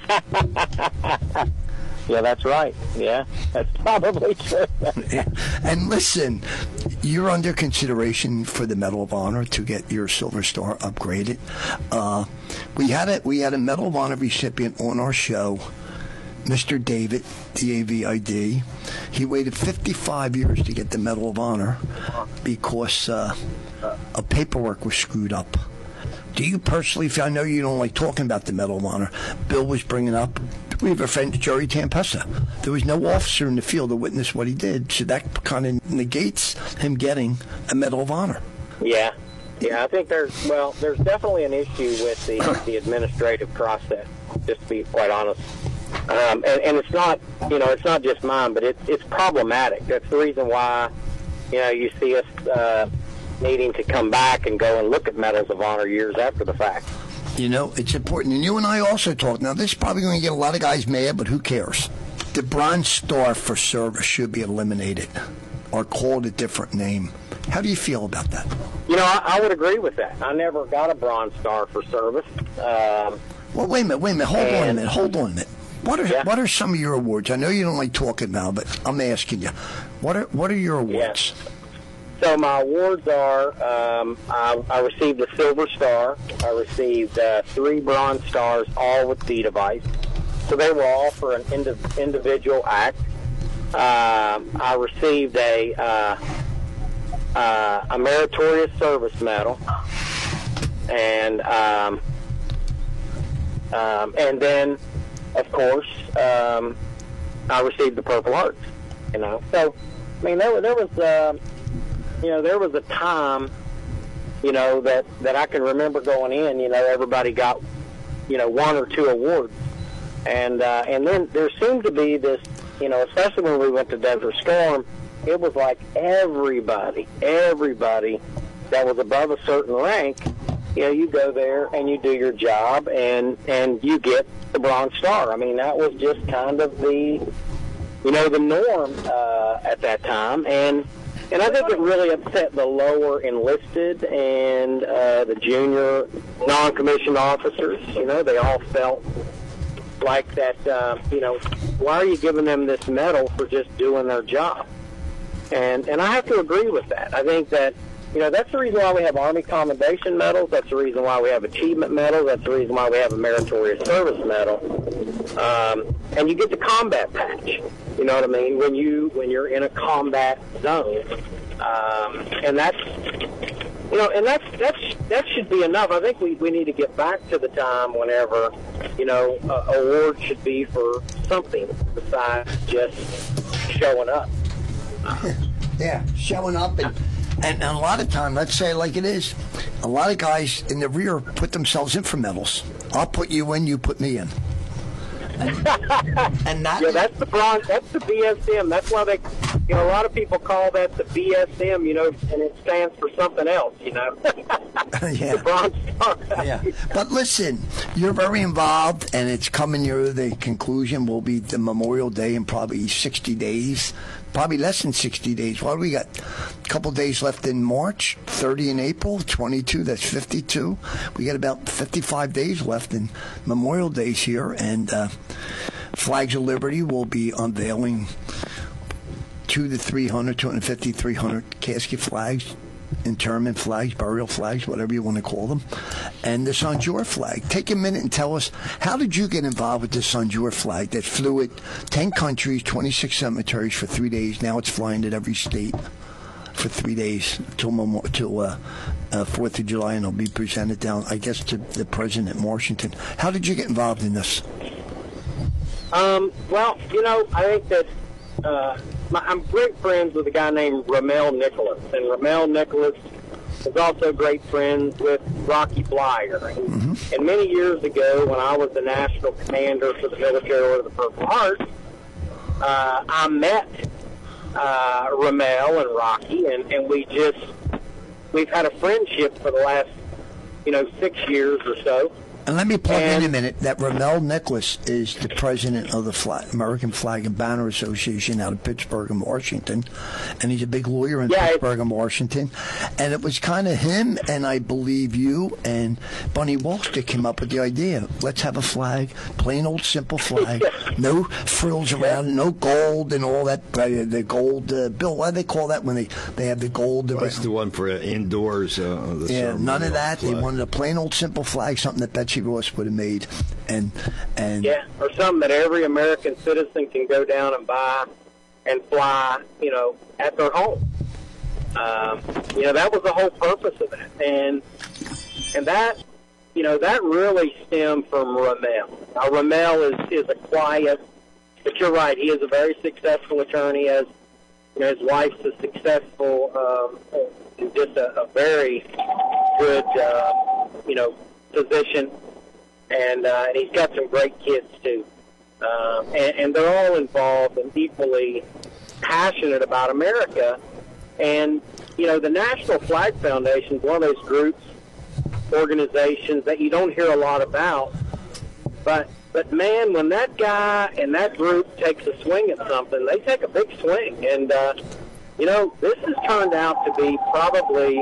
Yeah, that's right. Yeah, that's probably true. And listen, you're under consideration for the Medal of Honor to get your Silver Star upgraded. Uh, we had a we had a Medal of Honor recipient on our show, Mister David, D A V I D. He waited fifty-five years to get the Medal of Honor because uh, a paperwork was screwed up. Do you personally feel, I know you don't like talking about the Medal of Honor, Bill was bringing up, we have a friend, Jerry Tampessa. There was no officer in the field to witness what he did, so that kind of negates him getting a Medal of Honor. Yeah, yeah. I think there's well, there's definitely an issue with the the administrative process. Just to be quite honest, um, and, and it's not, you know, it's not just mine, but it's it's problematic. That's the reason why, you know, you see us uh, needing to come back and go and look at medals of honor years after the fact. You know, it's important. And you and I also talked. Now, this is probably going to get a lot of guys mad, but who cares? The Bronze Star for service should be eliminated or called a different name. How do you feel about that? You know, I, I would agree with that. I never got a Bronze Star for service. Um, Well, wait a minute, wait a minute. Hold on a minute. Hold on a minute. What are Yeah. what are some of your awards? I know you don't like talking now, but I'm asking you. What are what are your awards? Yeah. So my awards are, um, I, I received a Silver Star. I received uh, three Bronze Stars, all with D device. So they were all for an indi- individual act. Um, I received a uh, uh, a Meritorious Service Medal, and um, um, and then, of course, um, I received the Purple Hearts. You know, so I mean, there, there was, uh, you know, there was a time, you know, that, that I can remember going in. You know, everybody got, you know, one or two awards, and uh, and then there seemed to be this, you know, especially when we went to Desert Storm, it was like everybody, everybody that was above a certain rank, you know, you go there and you do your job, and and you get the Bronze Star. I mean, that was just kind of the, you know, the norm uh, at that time, and and I think it really upset the lower enlisted and uh, the junior non-commissioned officers. You know, they all felt like that. Uh, you know, why are you giving them this medal for just doing their job? And and I have to agree with that. I think that, you know, that's the reason why we have Army Commendation Medals. That's the reason why we have Achievement Medals. That's the reason why we have a Meritorious Service Medal. Um, and you get the combat patch. You know what I mean? When you when you're in a combat zone, um, and that's you know, and that's that's that should be enough. I think we, we need to get back to the time whenever, you know, uh, awards should be for something besides just showing up. Yeah, showing up and. And, and a lot of time, let's say it like it is, a lot of guys in the rear put themselves in for medals. I'll put you in, you put me in. And, and that, yeah, that's the bronze. That's the B S M. That's why they, you know, a lot of people call that the B S M. You know, and it stands for something else. You know, yeah, the Bronze Star. Yeah, but listen, you're very involved, and it's coming near the conclusion. Will be the Memorial Day in probably sixty days. Probably less than sixty days. What do we got? A couple days left in March, thirty in April, twenty-two, that's fifty-two. We got about fifty-five days left in Memorial Days here, and uh, Flags of Liberty will be unveiling two to three hundred, two hundred fifty, three hundred casket flags, interment flags, burial flags, whatever you want to call them, and the Sonjor flag. Take a minute and tell us, how did you get involved with the Sonjor flag that flew at ten countries, twenty-six cemeteries for three days? Now it's flying at every state for three days till till uh, uh, fourth of July, and it'll be presented down, I guess, to the President in Washington. How did you get involved in this? Um, well, you know, I think that uh, my, I'm great friends with a guy named Ramel Nicholas, and Ramel Nicholas is also great friends with Rocky Blyer. And, mm-hmm. and many years ago, when I was the national commander for the Military Order of the Purple Heart, uh, I met uh, Ramel and Rocky, and, and we just, we've had a friendship for the last, you know, six years or so. And let me plug and, in a minute that Ramel Nicholas is the president of the Flag, American Flag and Banner Association out of Pittsburgh and Washington. And he's a big lawyer in yeah, Pittsburgh and Washington. And it was kind of him and I believe you and Bunny Walsh that came up with the idea. Let's have a flag, plain old simple flag, no frills around, no gold and all that. Uh, the gold, uh, Bill, what do they call that when they, they have the gold? Well, that's the one for uh, indoors. Uh, the yeah, none of that. Flag. They wanted a plain old simple flag, something that Betsy Ross would have made, and and yeah, or something that every American citizen can go down and buy and fly, you know, at their home. Um, you know, that was the whole purpose of that, and and that, you know, that really stemmed from Ramel. Now, Ramel is is a quiet, but you're right, he is a very successful attorney. As you know, his wife's a successful, um, and just a, a very good, uh, you know, physician. And, uh, and he's got some great kids, too. Um, and, and they're all involved and equally passionate about America. And, you know, the National Flag Foundation is one of those groups, organizations that you don't hear a lot about. But, but man, when that guy and that group takes a swing at something, they take a big swing. And, uh, you know, this has turned out to be probably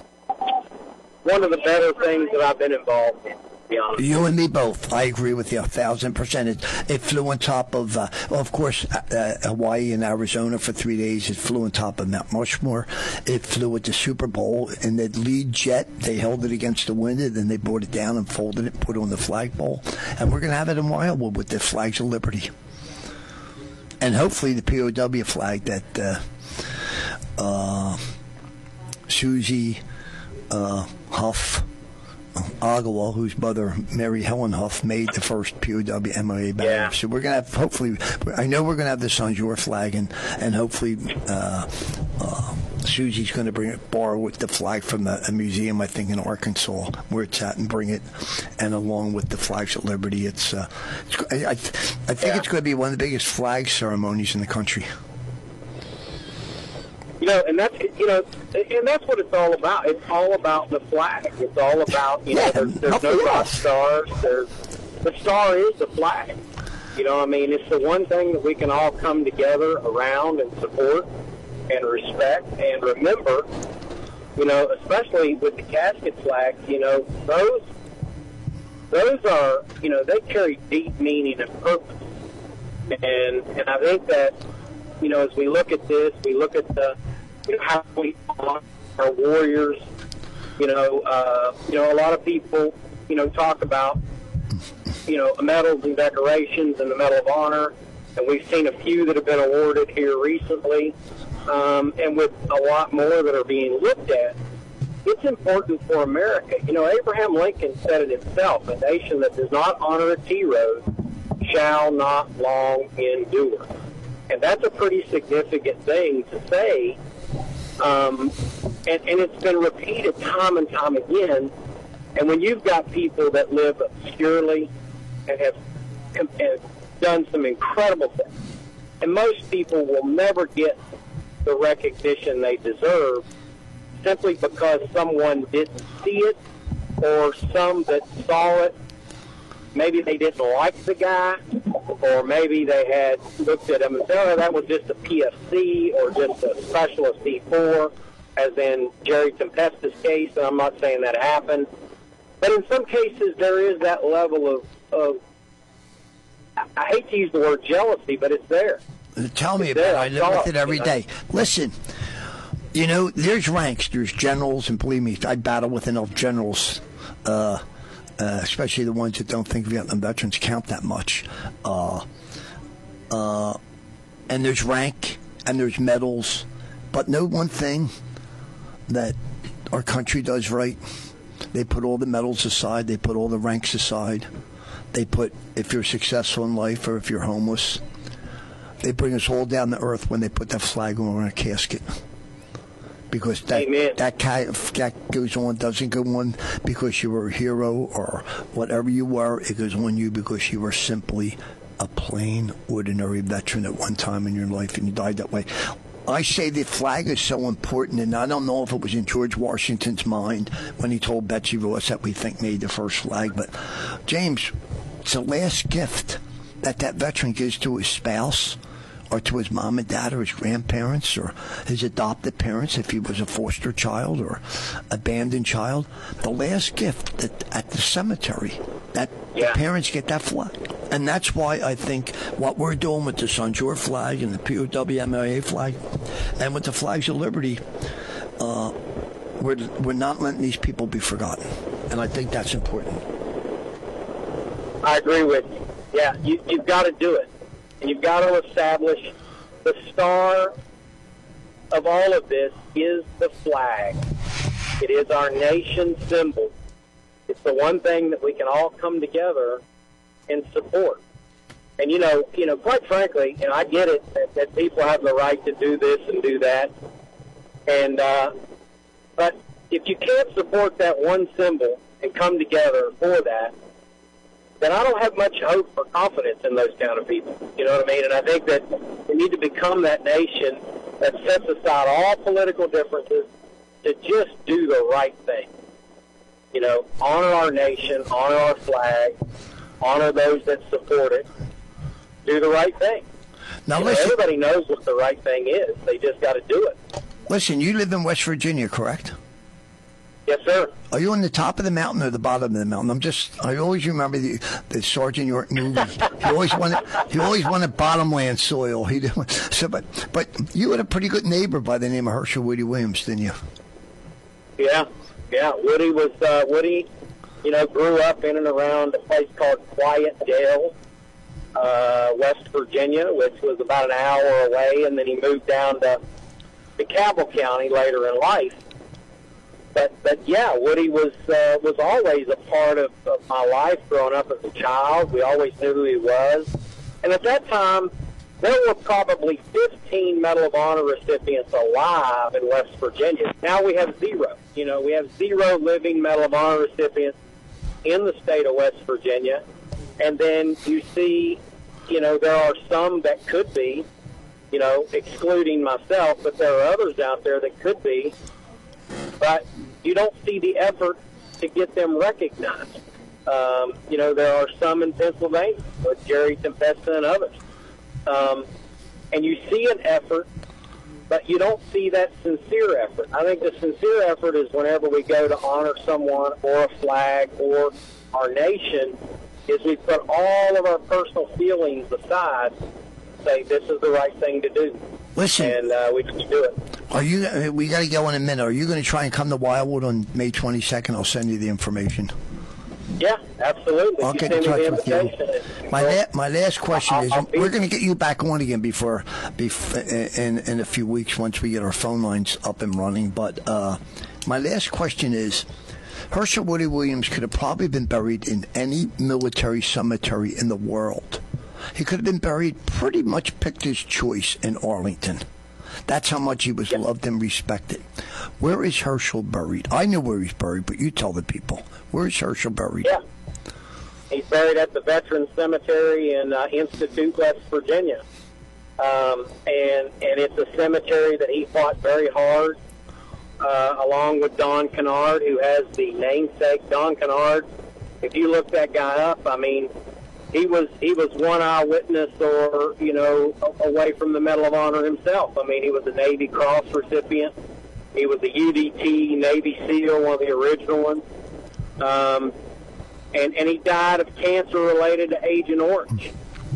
one of the better things that I've been involved in. You and me both. I agree with you a thousand percent. It, it flew on top of, uh, well, of course, uh, Hawaii and Arizona for three days. It flew on top of Mount Rushmore. It flew at the Super Bowl in the lead jet. They held it against the wind, and then they brought it down and folded it, put it on the flagpole. And we're going to have it in Wildwood with the Flags of Liberty. And hopefully the P O W flag that uh, uh, Susie uh, Huff Agawam, whose mother, Mary Helen Huff, made the first P O W M I A banner. Yeah. So we're going to have, hopefully, I know we're going to have the Sonjor flag, and, and hopefully uh, uh, Susie's going to bring it, borrow the flag from the, a museum, I think, in Arkansas, where it's at, and bring it, and along with the flags at Liberty. It's, uh, it's I, I, I think Yeah. it's going to be one of the biggest flag ceremonies in the country. You know, and that's you know, and that's what it's all about. It's all about the flag. It's all about you know. Yeah, There's, there's no nothing rock else. stars. There's the star is the flag. You know, I mean, it's the one thing that we can all come together around and support and respect and remember. You know, especially with the casket flags. You know, those those are you know they carry deep meaning and purpose. And and I think that you know as we look at this, we look at the you know, how we honor our warriors. You know, uh, you know, a lot of people, you know, talk about, you know, medals and decorations and the Medal of Honor, and we've seen a few that have been awarded here recently, um, and with a lot more that are being looked at. It's important for America. You know, Abraham Lincoln said it himself: "A nation that does not honor its heroes shall not long endure." And that's a pretty significant thing to say. Um, and, and it's been repeated time and time again. And when you've got people that live obscurely and have, and have done some incredible things, and most people will never get the recognition they deserve simply because someone didn't see it, or some that saw it, maybe they didn't like the guy, or maybe they had looked at him and said, oh, that was just a P F C or just a specialist D four, as in Jerry Tempesta's case, and I'm not saying that happened. But in some cases, there is that level of, of I hate to use the word jealousy, but it's there. Tell me It's about it. there. I live saw with it every you know? day. Listen, you know, there's ranks, there's generals, and believe me, I battle with enough generals, uh, uh, especially the ones that don't think Vietnam veterans count that much. Uh, uh, and there's rank, and there's medals, but know one thing that our country does right. They put all the medals aside. They put all the ranks aside. They put, if you're successful in life or if you're homeless, they bring us all down to earth when they put that flag on our casket. Because that Amen. that, ca- that goes on, doesn't go on because you were a hero or whatever you were. It goes on you because you were simply a plain, ordinary veteran at one time in your life, and you died that way. I say the flag is so important, and I don't know if it was in George Washington's mind when he told Betsy Ross that we think made the first flag, but James, it's the last gift that that veteran gives to his spouse or to his mom and dad or his grandparents or his adopted parents if he was a foster child or abandoned child. The last gift that at the cemetery, that Yeah. the parents get that flag. And that's why I think what we're doing with the Sonjor flag and the P O W M I A flag and with the flags of liberty, uh, we're, we're not letting these people be forgotten. And I think that's important. I agree with you. Yeah, you, you've got to do it. And you've got to establish the star of all of this is the flag. It is our nation's symbol. It's the one thing that we can all come together and support. And, you know, you know, quite frankly, and I get it, that, that people have the right to do this and do that. And, uh, but if you can't support that one symbol and come together for that, then I don't have much hope or confidence in those kind of people. You know what I mean? And I think that we need to become that nation that sets aside all political differences to just do the right thing. You know, honor our nation, honor our flag, honor those that support it, do the right thing. Now You know, listen, everybody knows what the right thing is. They just got to do it. listen, you live in West Virginia, correct? Yes, sir. Are you on the top of the mountain or the bottom of the mountain? I'm just, I always remember the, the Sergeant York movie. He always wanted, he always wanted bottomland soil. He didn't, so, but, but you had a pretty good neighbor by the name of Herschel Woody Williams, didn't you? Yeah, yeah. Woody was, uh, Woody, you know, grew up in and around a place called Quiet Dale, uh, West Virginia, which was about an hour away, and then he moved down to DeKalb County later in life. but but yeah, Woody was uh, was always a part of, of my life growing up as a child. We always knew who he was, and at that time, there were probably fifteen Medal of Honor recipients alive in West Virginia. Now we have zero. You know, we have zero living Medal of Honor recipients in the state of West Virginia. And then you see, you know, there are some that could be, you know, excluding myself, but there are others out there that could be. But you don't see the effort to get them recognized. Um, you know, there are some in Pennsylvania with Jerry Tempesta and others. Um, and you see an effort, but you don't see that sincere effort. I think the sincere effort is whenever we go to honor someone or a flag or our nation, is we put all of our personal feelings aside, say this is the right thing to do. Listen, and uh, we just do it. Are you? We got to go in a minute. Are you going to try and come to Wildwood on May twenty-second? I'll send you the information. Yeah, absolutely. I'll You get send in me touch the with you. invitation. My la- my last question I'll- is: I'll be- we're going to get you back on again before, before in in a few weeks once we get our phone lines up and running. But uh, my last question is: Herschel Woody Williams could have probably been buried in any military cemetery in the world. He could have been buried, pretty much picked his choice, in Arlington. That's how much he was Yeah. loved and respected. Where is Herschel buried? I know where he's buried, but you tell the people. Where is Herschel buried? Yeah. He's buried at the Veterans Cemetery in uh, Institute, West Virginia. Um, and, and it's a cemetery that he fought very hard, uh, along with Don Kennard, who has the namesake. Don Kennard, if you look that guy up, I mean, he was he was one eyewitness or, you know, away from the Medal of Honor himself. I mean, he was a Navy Cross recipient. He was a U D T Navy SEAL, one of the original ones. Um, and, and he died of cancer related to Agent Orange.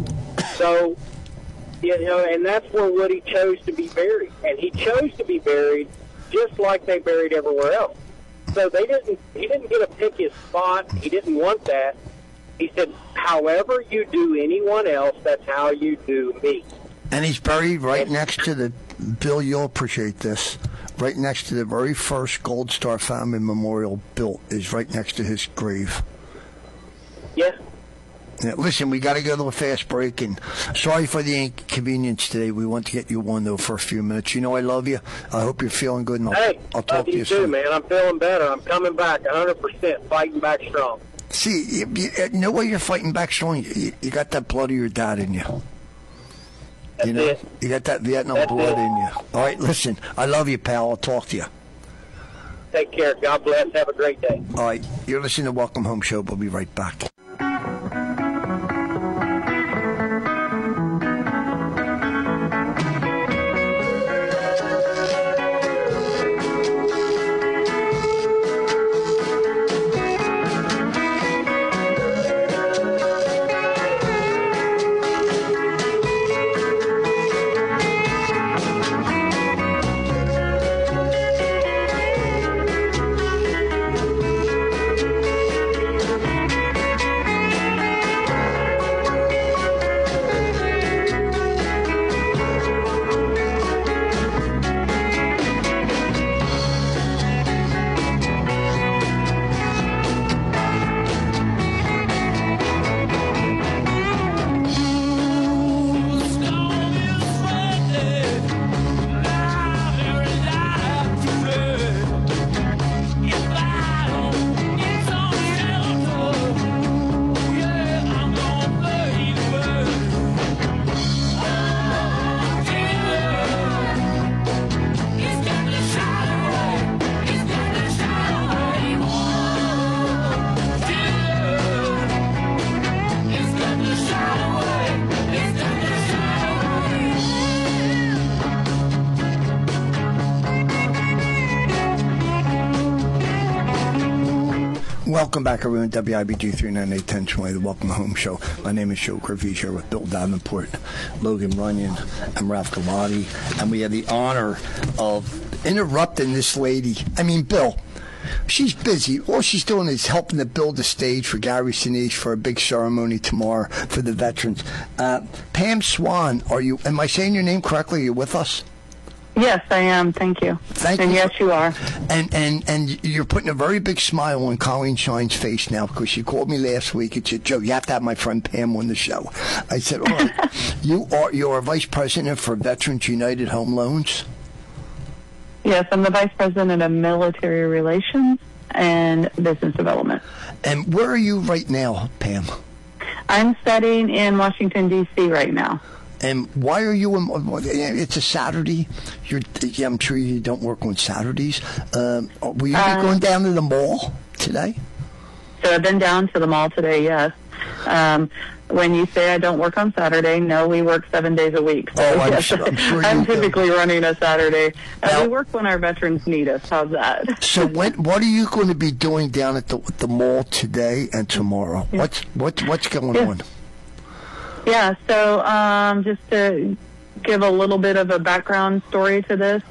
So, you know, and that's where Woody chose to be buried. And he chose to be buried just like they buried everywhere else. So they didn't, he didn't get to pick his spot. He didn't want that. He said, however you do anyone else, that's how you do me. And he's buried right next to the, Bill, you'll appreciate this, right next to the very first Gold Star Family Memorial built is right next to his grave. Yeah. Now, listen, we got to go to a fast break, and sorry for the inconvenience today. We want to get you on, though, for a few minutes. You know I love you. I hope you're feeling good, and I'll, Hey, I'll talk love to you you too, soon. man. I'm feeling better. I'm coming back one hundred percent, fighting back strong. See, you, you, you know why you're fighting back strong? You, you got that blood of your dad in you. That's You know, it. you got that Vietnam That's blood it. in you. All right, listen, I love you, pal. I'll talk to you. Take care. God bless. Have a great day. All right, you're listening to Welcome Home Show. We'll be right back. Welcome back, everyone. W I B G three nine eight, ten twenty, the Welcome Home Show. My name is Joe Griffey, here with Bill Davenport, Logan Runyon, and Ralph Galati. And we have the honor of interrupting this lady. I mean, Bill, she's busy. All she's doing is helping to build the stage for Gary Sinise for a big ceremony tomorrow for the veterans. Uh, Pam Swan, are you, am I saying your name correctly? Are you with us? Yes, I am. Thank you. Thank and you. yes, you are. And, and and you're putting a very big smile on Colleen Shine's face now, because she called me last week and said, Joe, you have to have my friend Pam on the show. I said, all right. you are you're a vice president for Veterans United Home Loans? Yes, I'm the vice president of military relations and business development. And where are you right now, Pam? I'm studying in Washington, D C right now. And why are you in, it's a Saturday. You're, yeah, I'm sure you don't work on Saturdays. Um, will you be Uh, going down to the mall today? So I've been down to the mall today, yes. Um, when you say I don't work on Saturday, no, we work seven days a week. So Oh, I'm yes, sure- I'm sure I'm you do. typically running a Saturday. Uh, Now- we work when our veterans need us. How's that? So when, what are you going to be doing down at the, the mall today and tomorrow? What's what, what's going Yeah. on? Yeah, so um, just to give a little bit of a background story to this,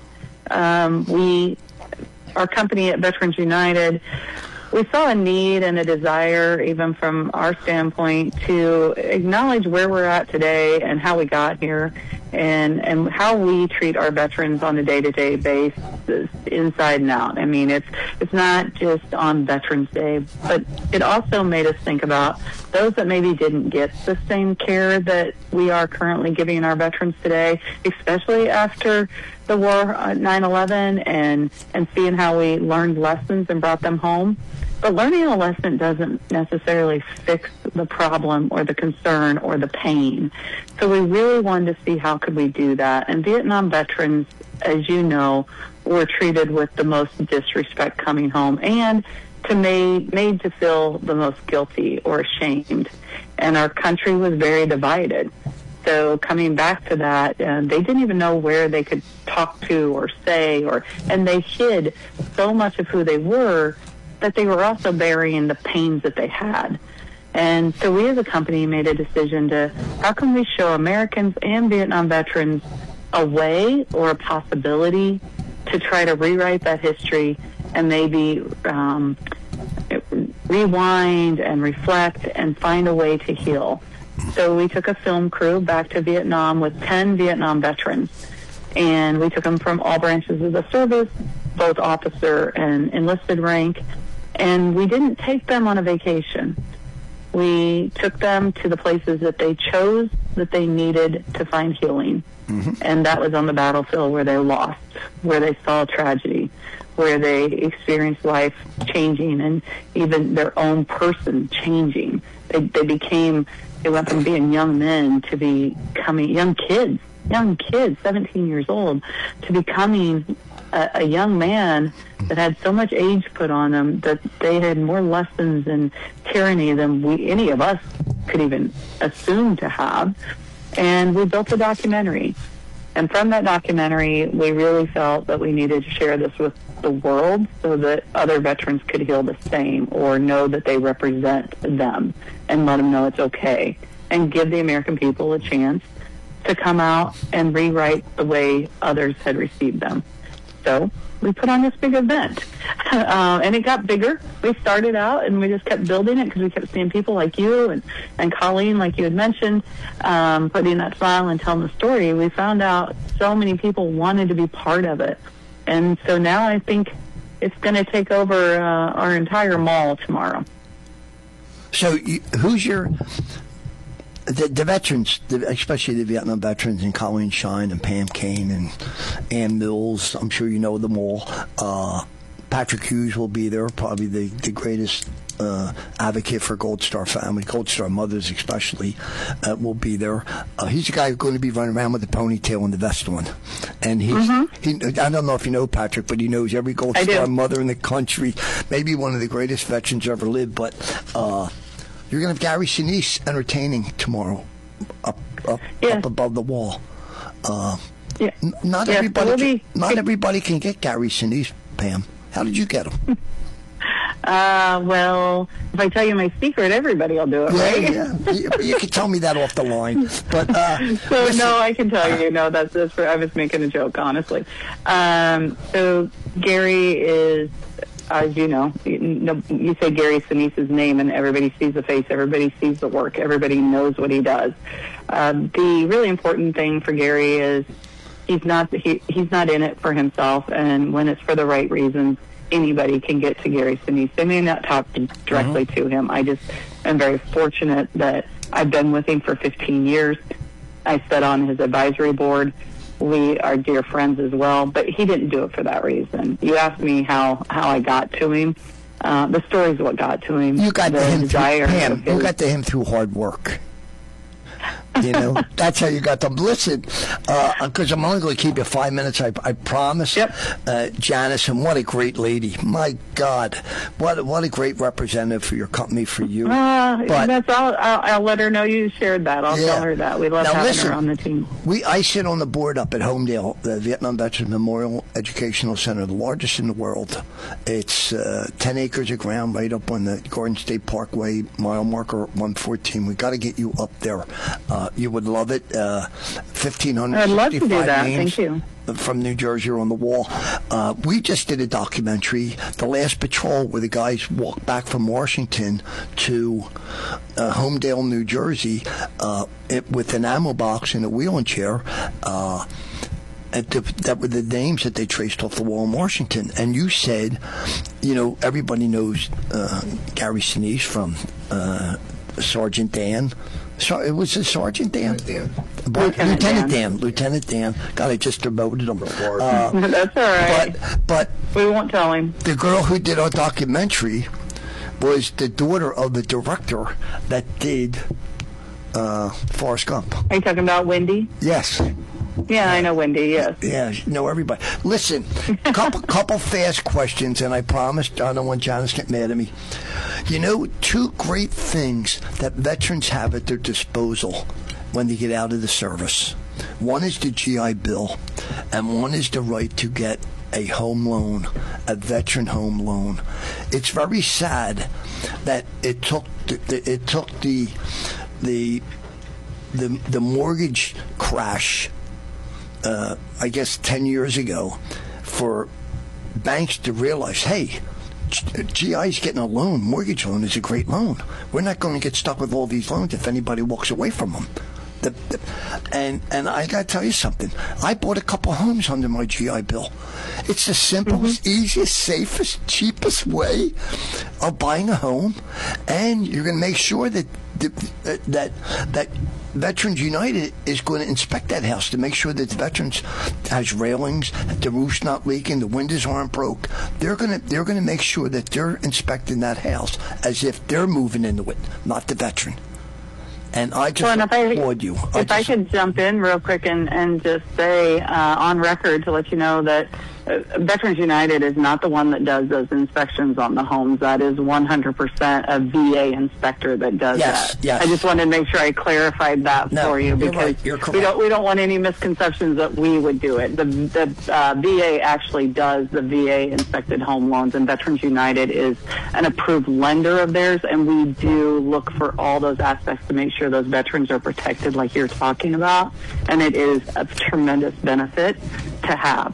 um, we, our company at Veterans United, we saw a need and a desire, even from our standpoint, to acknowledge where we're at today and how we got here, and and how we treat our veterans on a day-to-day basis, inside and out. I mean, it's it's not just on Veterans Day, but it also made us think about those that maybe didn't get the same care that we are currently giving our veterans today, especially after the war, uh, nine eleven, and and seeing how we learned lessons and brought them home. But learning a lesson doesn't necessarily fix the problem or the concern or the pain. So we really wanted to see how could we do that. And Vietnam veterans, as you know, were treated with the most disrespect coming home, and to made made to feel the most guilty or ashamed. And our country was very divided. So coming back to that, uh, they didn't even know where they could talk to or say, or and they hid so much of who they were that they were also burying the pains that they had. And so we as a company made a decision to, how can we show Americans and Vietnam veterans a way or a possibility to try to rewrite that history and maybe um, rewind and reflect and find a way to heal. So we took a film crew back to Vietnam with ten Vietnam veterans, and we took them from all branches of the service, both officer and enlisted rank, and we didn't take them on a vacation. We took them to the places that they chose that they needed to find healing. Mm-hmm. And that was on the battlefield where they lost, where they saw tragedy, where they experienced life changing and even their own person changing. They, they became, they went from being young men to becoming young kids, young kids, seventeen years old, to becoming a, a young man that had so much age put on them that they had more lessons in tyranny than we, any of us could even assume to have. And we built a documentary. And from that documentary, we really felt that we needed to share this with the world so that other veterans could heal the same or know that they represent them and let them know it's okay, and give the American people a chance to come out and rewrite the way others had received them. So we put on this big event, uh, and it got bigger. We started out, and we just kept building it because we kept seeing people like you and, and Colleen, like you had mentioned, um, putting that smile and telling the story. We found out so many people wanted to be part of it. And so now I think it's going to take over uh, our entire mall tomorrow. So you, who's your... The, the veterans, the, especially the Vietnam veterans, and Colleen Shine and Pam Kane and Ann Mills, I'm sure you know them all. Uh, Patrick Hughes will be there, probably the, the greatest uh, advocate for Gold Star family, Gold Star mothers especially, uh, will be there. Uh, he's the guy who's going to be running around with the ponytail and the vest on. And he's, mm-hmm. he, I don't know if you know Patrick, but he knows every Gold I Star do. mother in the country, maybe one of the greatest veterans ever lived, but... Uh, You're going to have Gary Sinise entertaining tomorrow up up, yeah. up above the wall. Uh, yeah. n- not yeah, everybody we'll can, be, not everybody can get Gary Sinise, Pam. How did you get him? Uh, well, if I tell you my secret, everybody will do it, yeah, right? Yeah, you, you can tell me that off the line. But uh, so listen, no, I can tell you. No, that's that's for, I was making a joke, honestly. Um, so Gary is, as you know, you, you say Gary Sinise's name, and everybody sees the face, everybody sees the work, everybody knows what he does. Uh, the really important thing for Gary is he's not he, he's not in it for himself, and when it's for the right reasons, anybody can get to Gary Sinise. They may not talk directly uh-huh. to him. I just am very fortunate that I've been with him for fifteen years. I sat on his advisory board. We are dear friends as well, but he didn't do it for that reason. You asked me how, how I got to him. Uh, the story is what got to him. You got the to him through, Pam, his, you got to him through hard work. You know, that's how you got them. Listen, because uh, I'm only going to keep you five minutes, I, I promise. Yep. Uh, Janice, and what a great lady. My God, what what a great representative for your company, for you. Uh, but, that's all. I'll, I'll let her know you shared that. I'll yeah. tell her that. We love now, having listen, her on the team. We, I sit on the board up at Homedale, the Vietnam Veterans Memorial Educational Center, the largest in the world. It's uh, ten acres of ground right up on the Garden State Parkway, mile marker one fourteen. We got to get you up there. Uh, you would love it. Uh, fifteen I'd love to do that. names Thank you. from New Jersey are on the wall. Uh, we just did a documentary, The Last Patrol, where the guys walked back from Washington to uh, Homedale, New Jersey, uh, it, with an ammo box and a wheeling chair. Uh, And the, that were the names that they traced off the wall in Washington. And you said, you know, everybody knows uh, Gary Sinise from uh, Sergeant Dan. So it was a Sergeant Dan? Dan. But, Lieutenant, Lieutenant Dan. Dan. Lieutenant Dan. God, I just demoted him. Uh, That's all right. But, but we won't tell him. The girl who did our documentary was the daughter of the director that did uh, Forrest Gump. Are you talking about Wendy? Yes. Yeah, I know Wendy, yes. Yeah, you know everybody. Listen, couple couple fast questions, and I promise I don't want Janice to get mad at me. You know, two great things that veterans have at their disposal when they get out of the service. One is the G I Bill, and one is the right to get a home loan, a veteran home loan. It's very sad that it took the, it took the the the, the mortgage crash. Uh, I guess ten years ago, for banks to realize, hey, G I's getting a loan, mortgage loan is a great loan. We're not going to get stuck with all these loans if anybody walks away from them. The, the, and and I got to tell you something. I bought a couple homes under my G I Bill. It's the simplest, mm-hmm. easiest, safest, cheapest way of buying a home, and you're going to make sure that that that that. Veterans United is going to inspect that house to make sure that the veterans has railings, that the roof's not leaking, the windows aren't broke. They're going to they're going to make sure that they're inspecting that house as if they're moving into it, not the veteran. And I just well, and applaud you. If I, I, just, I could jump in real quick and, and just say uh, on record to let you know that uh, Veterans United is not the one that does those inspections on the homes. That is one hundred percent a V A inspector that does yes, that. Yes. I just wanted to make sure I clarified that no, for you because you're right. You're correct. we don't we don't want any misconceptions that we would do it. The, the uh, V A actually does the V A inspected home loans, and Veterans United is an approved lender of theirs, and we do look for all those aspects to make sure those veterans are protected like you're talking about, and it is a tremendous benefit to have.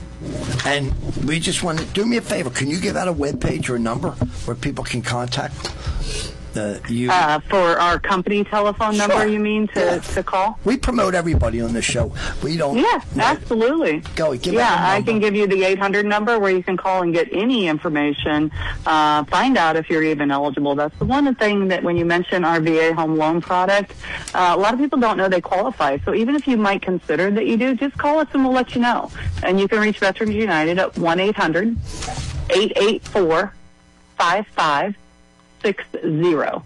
And we just want to do me a favor. Can you give out a web page or a number where people can contact uh, you? Uh, for our company telephone Sure. number, you mean, to, yeah. to call? We promote everybody on the show. We don't. Yeah, no, absolutely. Go, give yeah, out a I number. can give you the eight hundred number where you can call and get any information, uh, find out if you're even eligible. That's the one thing that when you mention our V A home loan product, uh, a lot of people don't know they qualify. So even if you might consider that you do, just call us and we'll let you know. And you can reach Veterans United at one eight hundred eight eight four five five six zero.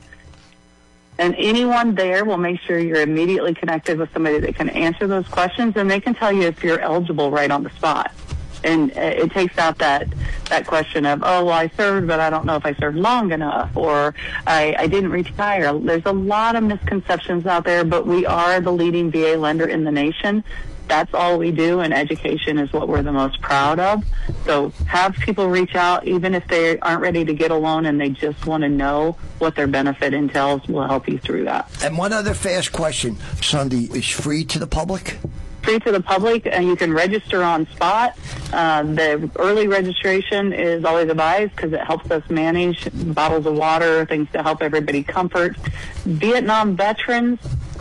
And anyone there will make sure you're immediately connected with somebody that can answer those questions, and they can tell you if you're eligible right on the spot. And it takes out that that question of, oh, well, I served, but I don't know if I served long enough, or I, I didn't retire. There's a lot of misconceptions out there, but we are the leading V A lender in the nation. That's all we do, and education is what we're the most proud of. So have people reach out, even if they aren't ready to get a loan and they just want to know what their benefit entails. We'll help you through that. And one other fast question, Sunday, is free to the public? Free to the public, and you can register on spot. Uh, the early registration is always advised because it helps us manage bottles of water, things to help everybody comfort. Vietnam veterans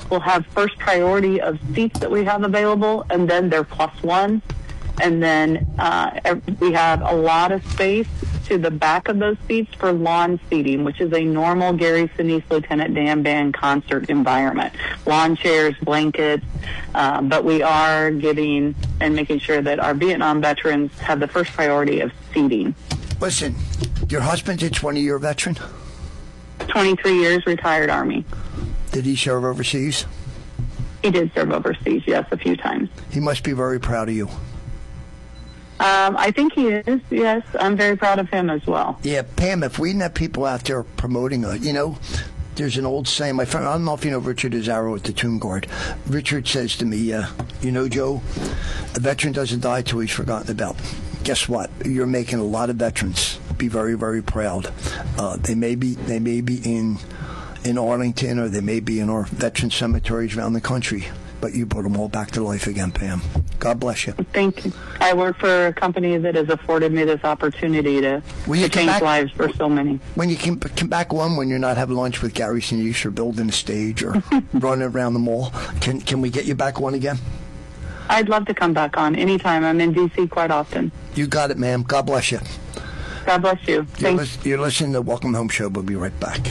will have first priority of seats that we have available, and then they're plus one. And then uh, we have a lot of space to the back of those seats for lawn seating, which is a normal Gary Sinise Lieutenant Dan Band concert environment. Lawn chairs, blankets, uh, but we are giving and making sure that our Vietnam veterans have the first priority of seating. Listen, your husband's a twenty-year veteran? twenty-three years, retired Army. Did he serve overseas? He did serve overseas, yes, a few times. He must be very proud of you. Um, I think he is, yes. I'm very proud of him as well. Yeah, Pam, if we didn't have people out there promoting, uh, you know, there's an old saying, my friend, I don't know if you know Richard Azaro at the Tomb Guard. Richard says to me, uh, you know, Joe, a veteran doesn't die till he's forgotten about. Guess what? You're making a lot of veterans be very, very proud. Uh, they may be, they may be in, in Arlington, or they may be in our veteran cemeteries around the country, but you brought them all back to life again, Pam. God bless you. Thank you. I work for a company that has afforded me this opportunity to, to change back, lives for so many. When you can come back one, when you're not having lunch with Gary Sinise or building a stage or running around the mall, can can we get you back one again? I'd love to come back on anytime. I'm in D C quite often. You got it, ma'am. God bless you. God bless you. You're, Thanks. li- you're listening to Welcome Home Show. We'll be right back.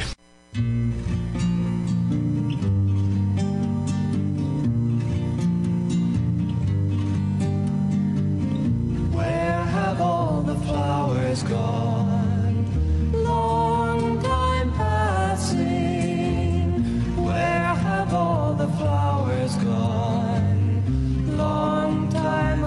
Flowers gone, long time passing. Where have all the flowers gone, long time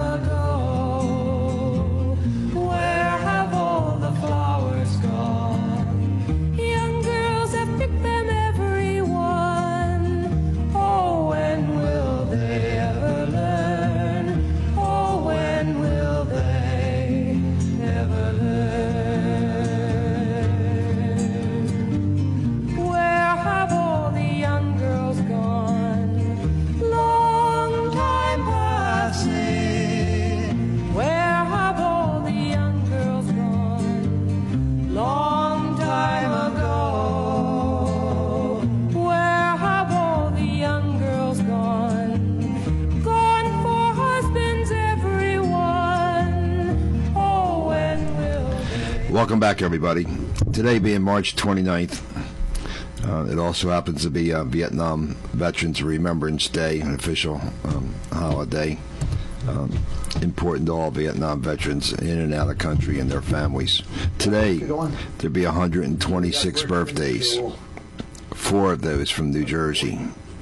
ago? Where have all the flowers gone? Young girls have picked them, every one. Oh, when will they ever learn? Oh, when will they ever learn? Where have all the young girls gone? Long time passing. Where have all the young girls gone? Long time ago. Where have all the young girls gone? Gone for husbands, everyone. Oh, when will they? Welcome back, everybody. Today being March twenty-ninth, uh, it also happens to be uh, Vietnam Veterans Remembrance Day, an official um, holiday. Um, important to all Vietnam veterans in and out of the country and their families. Today, there'll be one hundred twenty-six birthdays, four of those from New Jersey.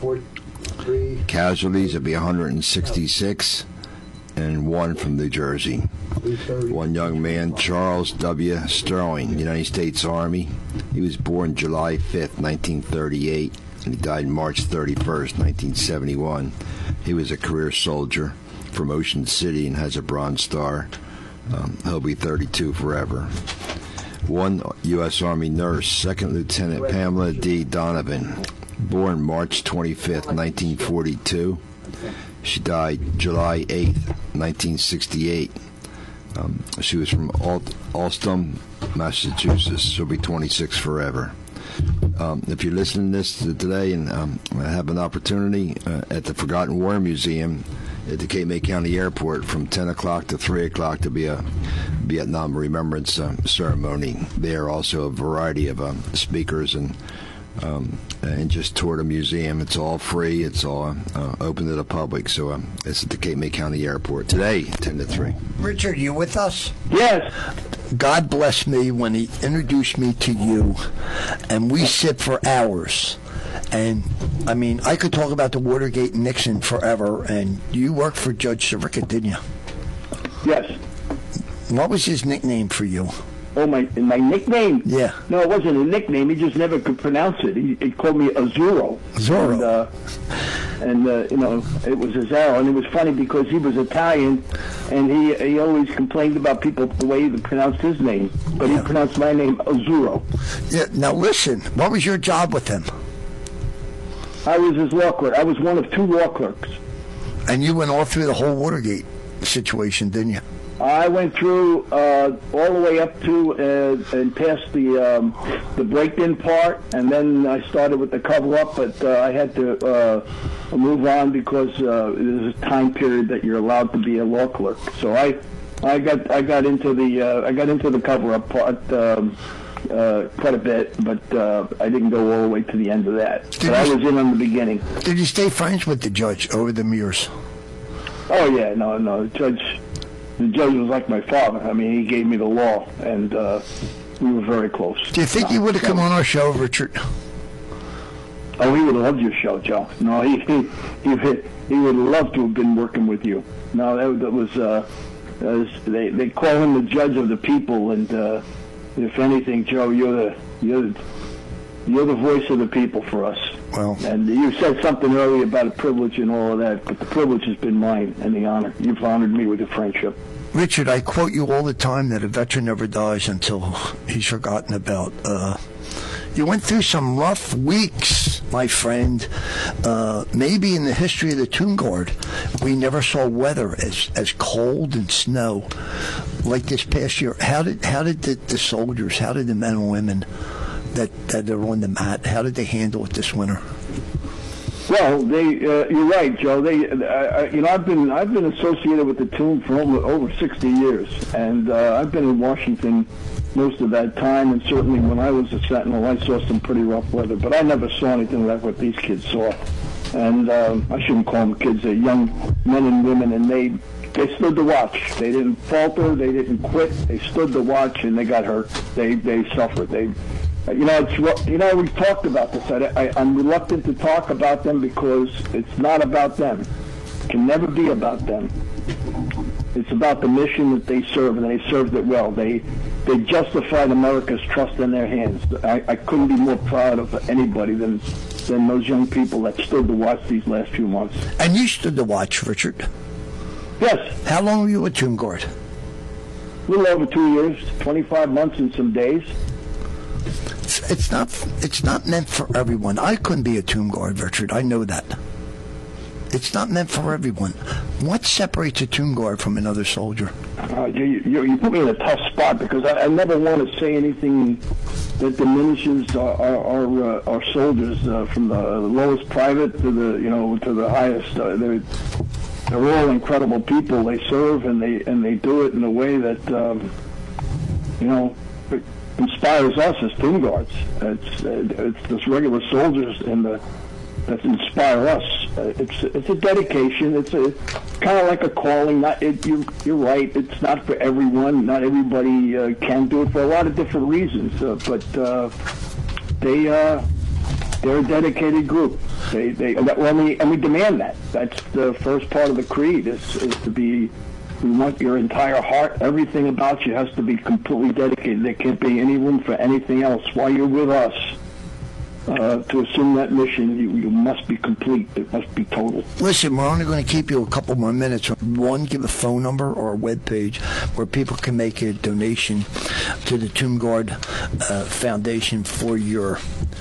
Casualties will be one hundred sixty-six, and one from New Jersey. One young man, Charles W. Sterling, United States Army. He was born July fifth, nineteen thirty-eight, and he died March thirty-first, nineteen seventy-one. He was a career soldier from Ocean City and has a Bronze Star. Um, he'll be thirty-two forever. One U S Army nurse, Second Lieutenant Pamela D. Donovan, born March twenty-fifth, nineteen forty-two. She died July eighth, nineteen sixty-eight. Um, she was from Al- Alstom, Massachusetts. She'll be twenty-six forever. Um, if you're listening to this today and um, have an opportunity uh, at the Forgotten War Museum at the Cape May County Airport from ten o'clock to three o'clock to be a Vietnam Remembrance uh, ceremony. There are also a variety of um, speakers and um, and just tour the museum. It's all free. It's all uh, open to the public. So um, it's at the Cape May County Airport today, ten to three. Richard, you with us? Yes. God bless me when he introduced me to you, and we sit for hours. And, I mean, I could talk about the Watergate and Nixon forever, and you worked for Judge Sirica, didn't you? Yes. What was his nickname for you? Oh, my my nickname? Yeah. No, it wasn't a nickname. He just never could pronounce it. He, he called me Azuro. Zorro. And, uh, and uh, you know, it was Azaro. And it was funny because he was Italian, and he he always complained about people, the way he pronounced his name. But Yeah. he pronounced my name Azuro. Yeah. Now, listen, what was your job with him? I was his law clerk. I was one of two law clerks. And you went all through the whole Watergate situation, didn't you? I went through uh, all the way up to uh, and past the um, the break-in part, and then I started with the cover-up. But uh, I had to uh, move on because uh, there's a time period that you're allowed to be a law clerk. So I, I got I got into the uh, I got into the cover-up part um, uh, quite a bit, but uh, I didn't go all the way to the end of that. But I was in on the beginning. Did you stay friends with the judge over the years? Oh yeah, no, no, the judge. The judge was like my father. I mean, he gave me the law, and uh, we were very close. Do you think no, he would have no. come on our show, Richard? Oh, he would have loved your show, Joe. No, he he he, he would have loved to have been working with you. No, that, that was, uh, that was they they call him the judge of the people, and uh, if anything, Joe, you're the you're the, you're the voice of the people for us. Well, and you said something earlier about a privilege and all of that, but the privilege has been mine and the honor. You've honored me with your friendship. Richard, I quote you all the time that a veteran never dies until he's forgotten about. Uh, you went through some rough weeks, my friend. Uh, maybe in the history of the Tomb Guard, we never saw weather as, as cold and snow like this past year. How did how did the, the soldiers, how did the men and women that, that are on the mat, how did they handle it this winter? Well, they, uh, you're right, Joe. They, uh, you know, I've been I've been associated with the Tomb for over, over sixty years, and uh, I've been in Washington most of that time. And certainly, when I was a Sentinel, I saw some pretty rough weather. But I never saw anything like what these kids saw. And um, I shouldn't call them kids; they're young men and women, and they they stood to watch. They didn't falter. They didn't quit. They stood to watch, and they got hurt. They they suffered. They. You know, it's, you know, we've talked about this. I, I, I'm reluctant to talk about them because it's not about them. It can never be about them. It's about the mission that they serve, and they served it well. They they justified America's trust in their hands. I, I couldn't be more proud of anybody than than those young people that stood to watch these last few months. And you stood to watch, Richard. Yes. How long were you a Tomb Guard? A little over two years, twenty-five months and some days. It's not. It's not meant for everyone. I couldn't be a Tomb Guard, Richard. I know that. It's not meant for everyone. What separates a Tomb Guard from another soldier? Uh, you, you, you put me in a tough spot because I, I never want to say anything that diminishes our our, our, uh, our soldiers uh, from the lowest private to the you know to the highest. Uh, they're they're all incredible people. They serve and they and they do it in a way that um, you know. inspires us as Tomb Guards. It's it's those regular soldiers and the that inspire us. It's it's a dedication. It's a kind of like a calling. Not it, you you're right. It's not for everyone. Not everybody uh, can do it for a lot of different reasons. Uh, but uh, they uh, they're a dedicated group. They they well, and we and we demand that. That's the first part of the creed. Is is to be. We want your entire heart, everything about you has to be completely dedicated. There can't be any room for anything else. While you're with us, uh, to assume that mission, you, you must be complete. It must be total. Listen, we're only going to keep you a couple more minutes. One, give a phone number or a web page where people can make a donation to the Tomb Guard uh, Foundation for your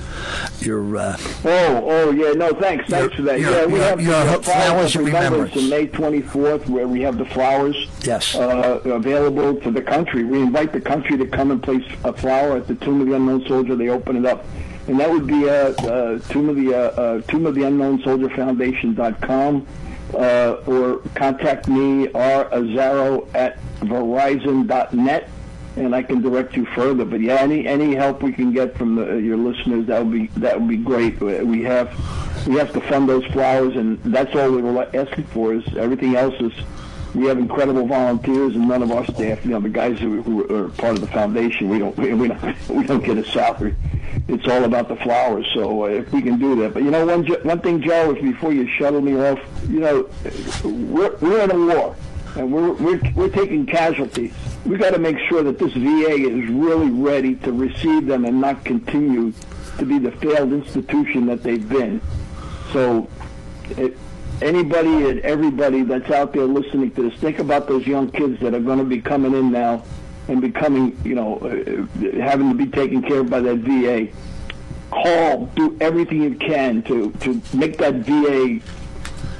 your. Uh, oh, oh yeah, no, thanks, thanks for that. Your, yeah, we your, have your the flowers of remembrance on May twenty-fourth, where we have the flowers. Yes. Uh, available to the country. We invite the country to come and place a flower at the Tomb of the Unknown Soldier. They open it up. And that would be uh, uh, Tomb of the uh, uh, Tomb of the Unknown Soldier Foundation dot com, uh, or contact me r azaro at verizon dot net, and I can direct you further. But yeah, any any help we can get from the, your listeners, that would be that would be great. We have we have to fund those flowers, and that's all we were asking for. Is everything else is. We have incredible volunteers, and none of our staff, you know, the guys who, who are part of the foundation, we don't, we, we don't, we don't get a salary. It's all about the flowers. So uh, if we can do that, but you know, one one thing, Joe, is before you shuttle me off, you know, we're we're in a war, and we're we're we're taking casualties. We got to make sure that this V A is really ready to receive them and not continue to be the failed institution that they've been. So. It, Anybody and everybody that's out there listening to this, think about those young kids that are going to be coming in now and becoming, you know, uh, having to be taken care of by that V A. Call, do everything you can to, to make that V A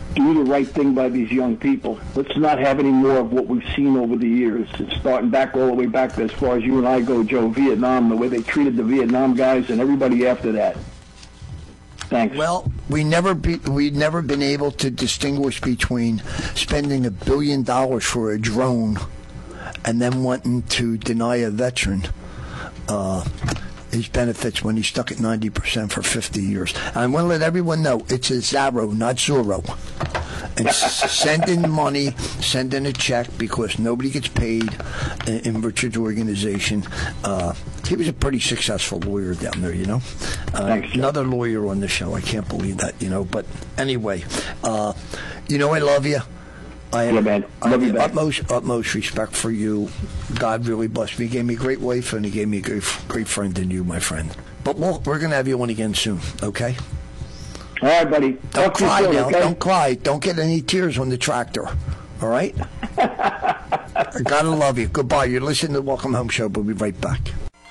do the right thing by these young people. Let's not have any more of what we've seen over the years. It's starting back all the way back as far as you and I go, Joe, Vietnam, the way they treated the Vietnam guys and everybody after that. Thanks. Well, we never be, we've never been able to distinguish between spending a billion dollars for a drone and then wanting to deny a veteran uh, his benefits when he's stuck at ninety percent for fifty years. I want to let everyone know it's a Zarro, not Zorro. And s- send in money, send in a check, because nobody gets paid in, in Richard's organization. Uh, he was a pretty successful lawyer down there, you know. Uh, Thanks, Joe. Another lawyer on the show. I can't believe that, you know. But anyway, uh, you know I love you. I have, Yeah, man. I Love have you back. utmost, utmost respect for you. God really blessed me. He gave me a great wife, and he gave me a great, great friend in you, my friend. But we'll, we're going to have you on again soon, okay? All right, buddy. Don't Talk to you cry soon, now. okay? Don't cry. Don't get any tears on the tractor. All right? I gotta love you. Goodbye. You're listening to the Welcome Home Show. We'll be right back.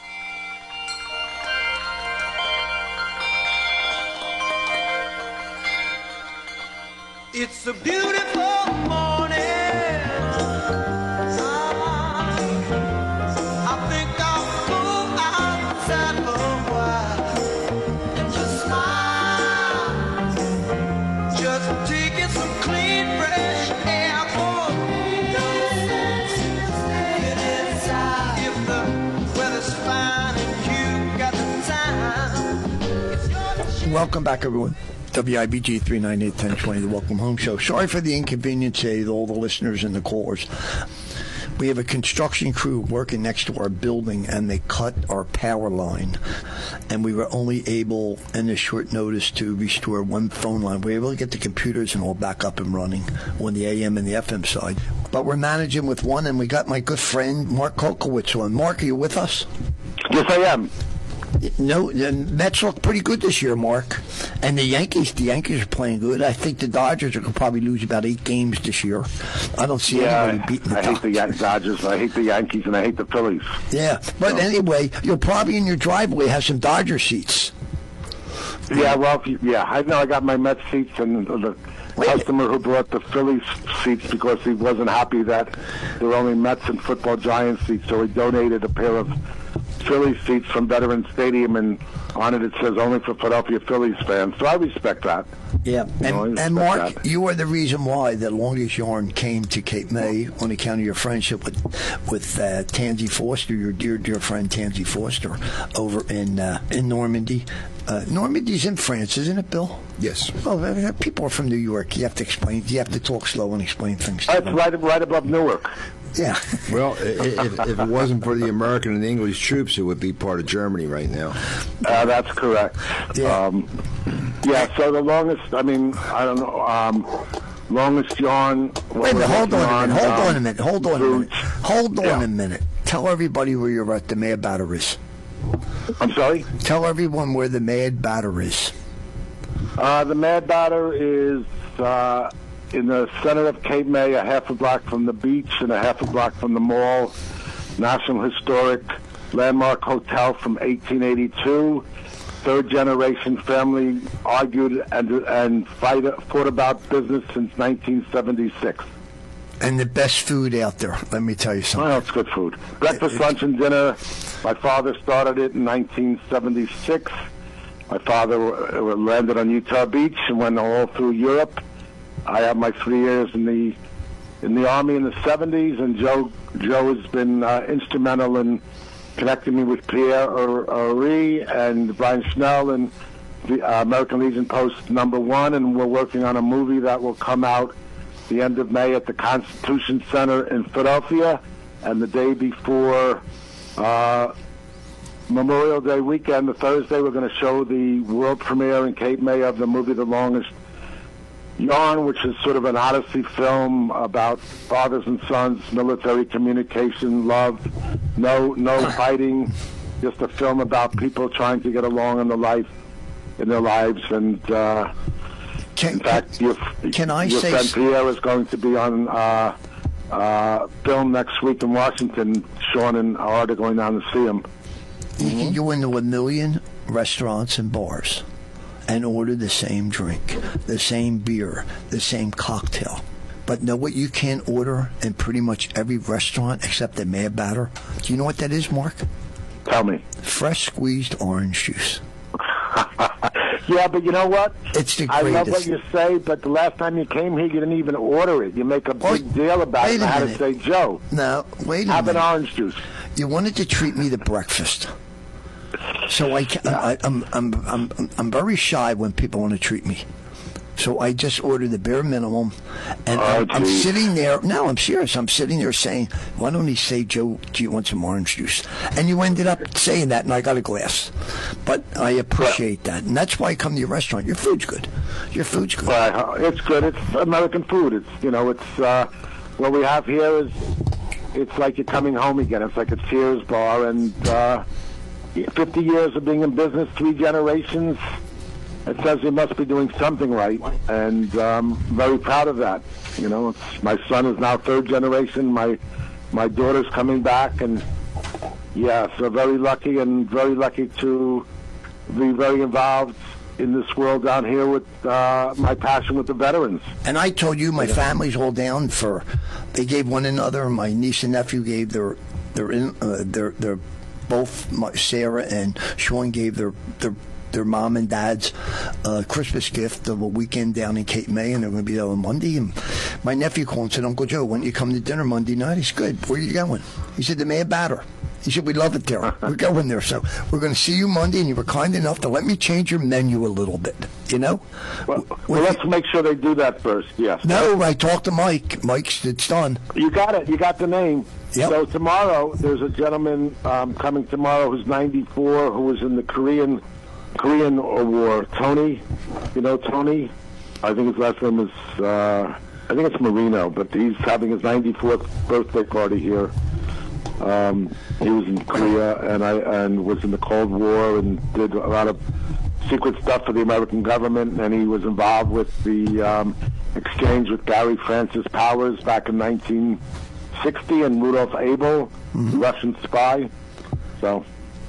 It's a beautiful morning. I think I'll go outside for a while and just smile. Just taking some clean, fresh air. Oh, get inside. If the weather's fine and you got the time, it's your Welcome back, everyone. W I B G three nine eight, ten twenty, the Welcome Home Show. Sorry for the inconvenience today to all the listeners and the callers. We have a construction crew working next to our building, and they cut our power line. And we were only able, in a short notice, to restore one phone line. We were able to get the computers and all back up and running on the A M and the F M side. But we're managing with one, and we got my good friend Mark Kolkowitz on. Mark, are you with us? Yes, I am. No, the Mets look pretty good this year, Mark. And the Yankees, the Yankees are playing good. I think the Dodgers are going to probably lose about eight games this year. I don't see Yeah, anybody beating the I hate the Yan- Dodgers, I hate the Yankees, and I hate the Phillies. Yeah, but So- anyway, you'll probably in your driveway have some Dodger seats. Yeah, well, if you, yeah, I know I got my Mets seats, and the customer who brought the Phillies seats because he wasn't happy that there were only Mets and football Giants seats, so he donated a pair of Phillies seats from Veterans Stadium, and on it it says only for Philadelphia Phillies fans. So I respect that. Yeah, and, No, I respect and Mark, that. you are the reason why the Longest Yarn came to Cape May on account of your friendship with with uh, Tansy Foster, your dear, dear friend Tansy Foster, over in uh, in Normandy. Uh, Normandy's in France, isn't it, Bill? Yes. Well, uh, people are from New York. You have to explain. You have to talk slow and explain things to That's them. right, right above Newark. Yeah. Well, i- if, if it wasn't for the American and English troops, it would be part of Germany right now. Uh, that's correct. Yeah. Um, yeah. So the longest, I mean, I don't know, um, longest yarn. Wait a minute. Hold on a minute. Hold um, on a minute. Hold on a minute. Hold on Yeah. a minute. Tell everybody where you're at the Mad Batter is. I'm sorry. Tell everyone where the Mad Batter is. Uh, the Mad Batter is uh, in the center of Cape May, a half a block from the beach and a half a block from the mall. National Historic Landmark Hotel from eighteen eighty-two. Third generation family, argued and and fight, fought about business since nineteen seventy-six. And the best food out there. Let me tell you something. Well, it's good food. Breakfast, lunch, and dinner. My father started it in nineteen seventy-six. My father uh, landed on Utah Beach and went all through Europe. I had my three years in the in the Army in the seventies, and Joe Joe has been uh, instrumental in connecting me with Pierre Henry and Brian Schnell and the uh, American Legion Post number one, and we're working on a movie that will come out the end of May at the Constitution Center in Philadelphia, and the day before uh, Memorial Day weekend, the Thursday, we're going to show the world premiere in Cape May of the movie The Longest Yarn, which is sort of an odyssey film about fathers and sons, military communication, love, no no fighting, just a film about people trying to get along in the life in their lives. And uh, Can, in fact, your, can I your say friend s- Pierre is going to be on uh, uh, film next week in Washington. Sean and Art are going down to see him. you can go into a million restaurants and bars and order the same drink, the same beer, the same cocktail. But know what you can't order in pretty much every restaurant except the Mad Batter? Do you know what that is, Mark? Tell me. Fresh squeezed orange juice. Yeah, but you know what? It's the I greatest. love what you say, but the last time you came here, you didn't even order it. You make a big Oh, deal about wait it. a I had to minute. say, Joe, No, wait a have minute. an orange juice. You wanted to treat me to breakfast. So I, ca- I I'm, I'm I'm I'm very shy when people want to treat me. So I just ordered the bare minimum, and Oh, I'm, I'm geez. sitting there. No, I'm serious. I'm sitting there saying, "Why don't he say, Joe, do you want some orange juice?" And you ended up saying that, and I got a glass. But I appreciate that, and that's why I come to your restaurant. Your food's good. Your food's good. Well, it's good. It's American food. It's you know, it's uh, what we have here is it's like you're coming home again. It's like a Sears bar, and uh, fifty years of being in business, three generations. It says you must be doing something right, and um, very proud of that. You know, it's, my son is now third generation. My my daughter's coming back, and yeah, so very lucky and very lucky to be very involved in this world down here with uh, my passion with the veterans. And I told you my family's all down for. They gave one another. My niece and nephew gave their their in, uh, their their both my, Sarah and Sean gave their their. their mom and dad's uh, Christmas gift of a weekend down in Cape May, and they're going to be there on Monday. And my nephew called and said, "Uncle Joe, why don't you come to dinner Monday night?" He said, "Good. Where are you going?" He said, "The Mad Batter." He said, "We love it there. We're going there. So we're going to see you Monday, and you were kind enough to let me change your menu a little bit, you know?" Well, well let's make sure they do that first, yes. No, I talked to Mike. Mike's, it's done. You got it. You got the name. Yep. So tomorrow, there's a gentleman um, coming tomorrow who's ninety-four, who was in the Korean Korean War. Tony, you know Tony? I think his last name is, uh, I think it's Marino, but he's having his ninety-fourth birthday party here. Um, he was in Korea and I and was in the Cold War and did a lot of secret stuff for the American government, and he was involved with the um, exchange with Gary Francis Powers back in nineteen sixty and Rudolph Abel, mm-hmm. the Russian spy. So,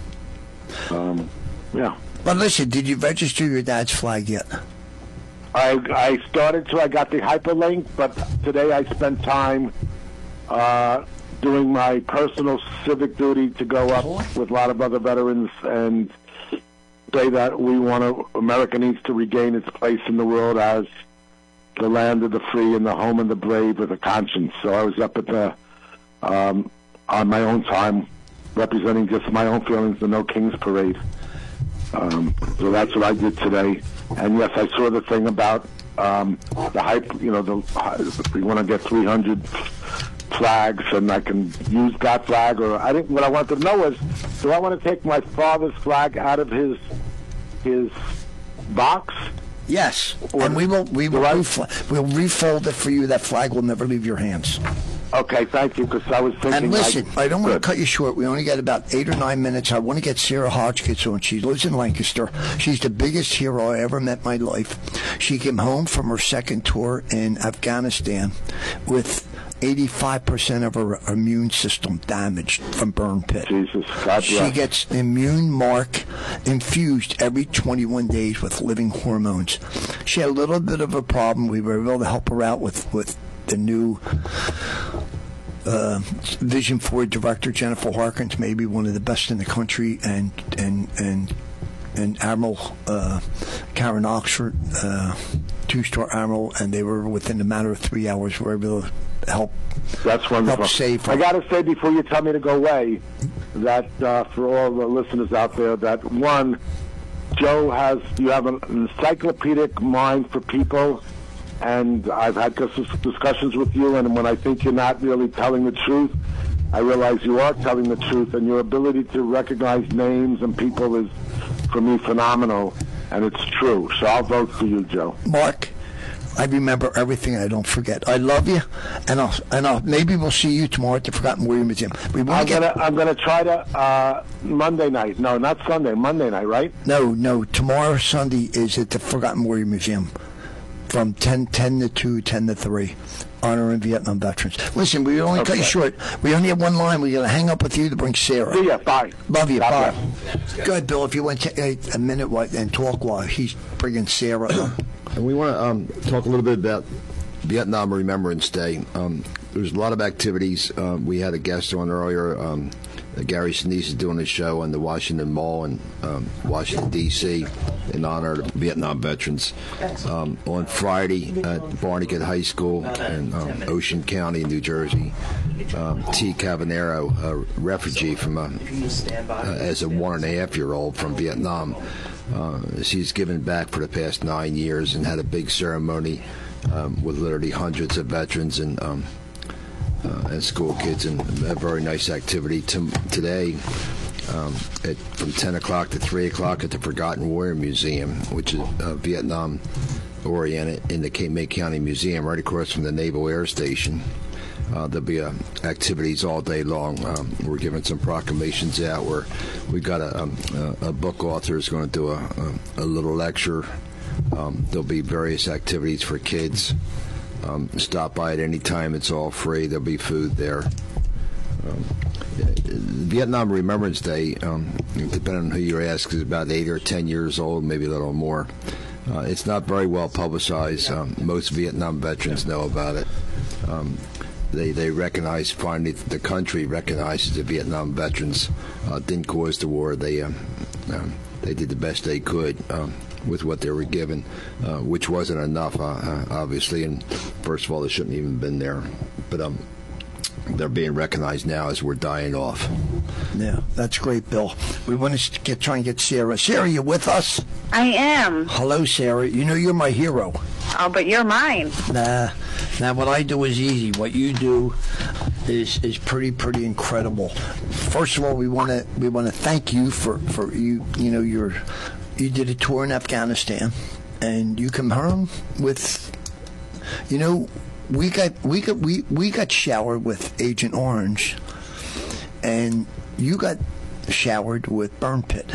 um, yeah. But listen, did you register your dad's flag yet? I I started to. I got the hyperlink, but today I spent time uh, doing my personal civic duty to go up with a lot of other veterans and say that we want to. America needs to regain its place in the world as the land of the free and the home of the brave with a conscience. So I was up at the um, on my own time, representing just my own feelings, the No Kings Parade. Um, so that's what I did today. And yes, I saw the thing about um, the hype. You know, the we want to get three hundred flags, and I can use that flag. Or I didn't. What I wanted to know was, do I want to take my father's flag out of his his box? Yes, Or and we will we will I- refl- we'll refold it for you. That flag will never leave your hands. Okay, thank you. Because I was thinking. And listen, like, I don't want to good. cut you short. We only got about eight or nine minutes. I want to get Sarah Hodgkins on. She lives in Lancaster. She's the biggest hero I ever met in my life. She came home from her second tour in Afghanistan with eighty-five percent of her immune system damaged from burn pit. Jesus, God She bless. gets immune mark infused every twenty-one days with living hormones. She had a little bit of a problem. We were able to help her out with, with the new uh, Vision Ford director, Jennifer Harkins, maybe one of the best in the country, and and and and Admiral uh, Karen Oxford, uh, two-star admiral, and they were within a matter of three hours were able to help. That's wonderful. Help save her. I got to say before you tell me to go away that uh, for all the listeners out there, that one, Joe has you have an encyclopedic mind for people, and I've had dis- discussions with you, and when I think you're not really telling the truth, I realize you are telling the truth, and your ability to recognize names and people is, for me, phenomenal, and it's true. So I'll vote for you, Joe. Mark, I remember everything. I don't forget. I love you, and I'll and I'll maybe we'll see you tomorrow at the Forgotten Warrior Museum. We want I'm to get gonna I'm gonna try to uh, Monday night. No, not Sunday. Monday night, right? no no tomorrow Sunday is at the Forgotten Warrior Museum. from ten, ten to two, ten to three. Honoring Vietnam veterans. Listen, we only Okay. cut you short. We only have one line. We're going to hang up with you to bring Sarah. See ya. Bye. Love you. God Bye. Good, Bill. If you want to take a minute while- and talk while he's bringing Sarah up. And we want to um, talk a little bit about Vietnam Remembrance Day. Um, there's a lot of activities. Um, we had a guest on earlier. Um, uh, Gary Sinise is doing a show on the Washington Mall in um, Washington, D C in honor of Vietnam veterans. Um, on Friday at Barnegat High School in um, Ocean County, New Jersey, um, T. Cavanero, a refugee from a, uh, as a one and a half year old from Vietnam, uh, she's given back for the past nine years and had a big ceremony um, with literally hundreds of veterans and um, uh, and school kids, and a very nice activity to, today um, at, from ten o'clock to three o'clock at the Forgotten Warrior Museum, which is uh, Vietnam oriented in the May County Museum right across from the Naval Air Station. Uh, there'll be uh, activities all day long. Um, we're giving some proclamations out where we got a, um, a, a book author is going to do a, a, a little lecture. Um, there'll be various activities for kids. Um, stop by at any time. It's all free. There'll be food there. Um, Vietnam Remembrance Day, um, depending on who you ask, is about eight or ten years old, maybe a little more. Uh, it's not very well publicized. Um, most Vietnam veterans know about it. Um, They they recognize, finally, the country recognizes the Vietnam veterans uh, didn't cause the war. They um, um, they did the best they could um, with what they were given, uh, which wasn't enough, uh, uh, obviously. And first of all, they shouldn't even been there. But um, they're being recognized now as we're dying off. Yeah, that's great, Bill. We want to get try and get Sarah. Sarah, you with us? I am. Hello, Sarah. You know you're my hero. Oh, but you're mine. Nah. Now, what I do is easy. What you do is is pretty pretty incredible. First of all, we want to we want to thank you for, for you. You know, you're you did a tour in Afghanistan, and you come home with, you know, we got we got we, we got showered with Agent Orange, and you got showered with Burn Pit.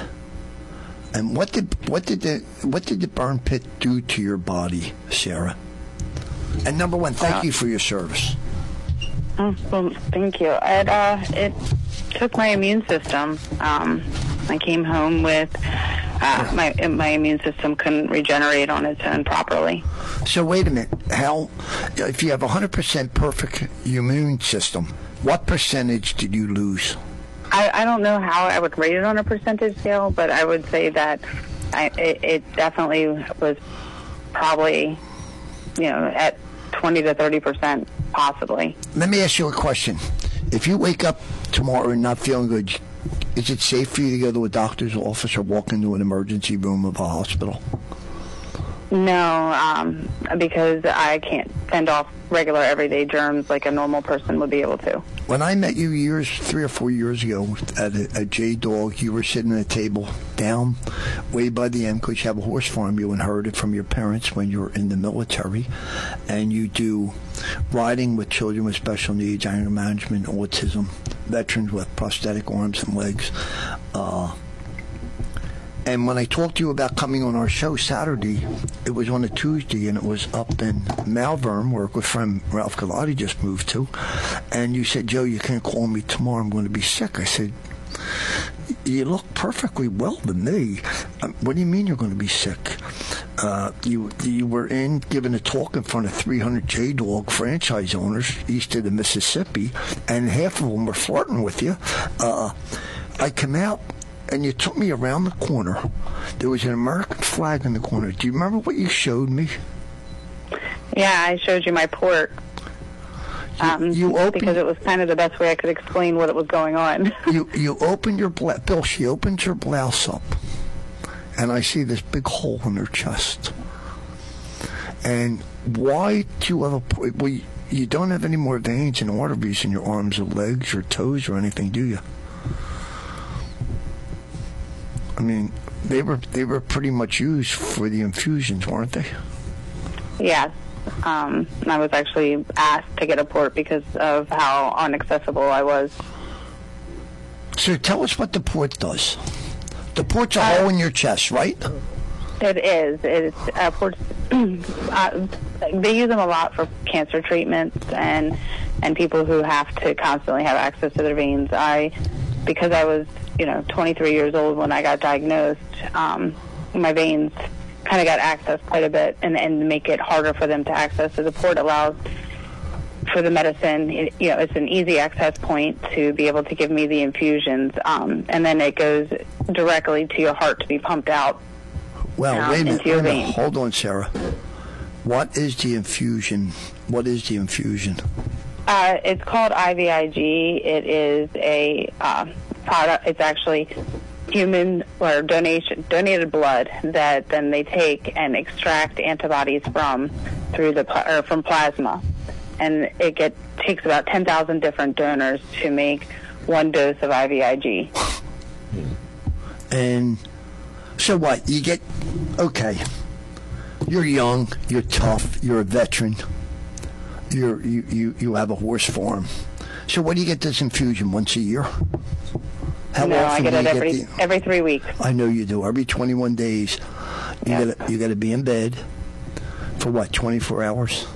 And what did what did the what did the burn pit do to your body, Sarah? And number one, thank you for your service. Oh, well, thank you. It uh, it took my immune system. Um, I came home with uh, my my immune system couldn't regenerate on its own properly. So wait a minute, how? If you have a hundred percent perfect immune system, what percentage did you lose? I, I don't know how I would rate it on a percentage scale, but I would say that I, it, it definitely was probably, you know, at twenty to thirty percent possibly. Let me ask you a question. If you wake up tomorrow and not feeling good, is it safe for you to go to a doctor's office or walk into an emergency room of a hospital? No, um, because I can't fend off regular everyday germs like a normal person would be able to. When I met you years, three or four years ago at a, a J-Dog, you were sitting at a table down way by the end because you have a horse farm. You inherited from your parents when you were in the military. And you do riding with children with special needs, anger management, autism, veterans with prosthetic arms and legs. Uh, and when I talked to you about coming on our show Saturday, it was on a Tuesday, and it was up in Malvern, where a good friend Ralph Galati just moved to. And you said, Joe, you can't call me tomorrow. I'm going to be sick. I said, you look perfectly well to me. Um, what do you mean you're going to be sick? Uh, you you were in giving a talk in front of three hundred J-Dog franchise owners east of the Mississippi, and half of them were flirting with you. Uh, I come out, and you took me around the corner. There was an American flag in the corner. Do you remember what you showed me? Yeah, I showed you my port. Um, you, you opened, because it was kind of the best way I could explain what was going on. you you opened your blouse. Bill, she opens her blouse up, and I see this big hole in her chest. And why do you have a... Well, you, you don't have any more veins and arteries in your arms or legs or toes or anything, do you? I mean, they were they were pretty much used for the infusions, weren't they? Yes. Um, I was actually asked to get a port because of how inaccessible I was. So tell us what the port does. The port's a uh, hole in your chest, right? It is. It's uh, for, uh, they use them a lot for cancer treatments and and people who have to constantly have access to their veins. I, because I was, you know, twenty-three years old when I got diagnosed, um, my veins kind of got accessed quite a bit, and and make it harder for them to access. So the port allows for the medicine. It, you know, it's an easy access point to be able to give me the infusions, um, and then it goes directly to your heart to be pumped out. Well, um, wait a minute. into your Wait a minute. veins. Hold on, Sarah. What is the infusion? What is the infusion? Uh, it's called I V I G. It is a uh, product. It's actually human or donation donated blood that then they take and extract antibodies from through the pla- or from plasma, and it get takes about ten thousand different donors to make one dose of I V I G. And so what? You get, okay, you're young, you're tough, you're a veteran, you're, you, you, you have a horse farm. So what do you get this infusion, once a year? How no, I often get do it you every the, every three weeks. I know you do. Every twenty-one days. You Yeah. gotta you gotta be in bed for what, twenty-four hours?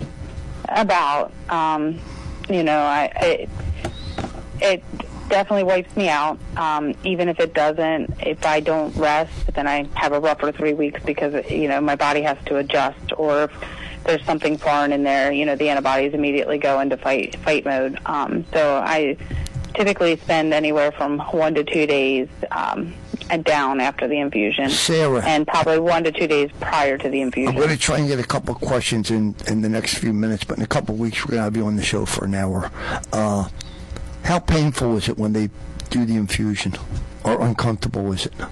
About, um, you know, I it, it definitely wipes me out. Um, even if it doesn't, if I don't rest, then I have a rougher three weeks because, you know, my body has to adjust. Or if there's something foreign in there, you know, the antibodies immediately go into fight fight mode. Um, so I typically spend anywhere from one to two days um, and down after the infusion. Sarah. And probably one to two days prior to the I'm infusion. going to try and get a couple of questions in, in the next few minutes, but in a couple of weeks we're going to have you on the show for an hour. Uh, how painful is it when they do the infusion? Or uncomfortable is it?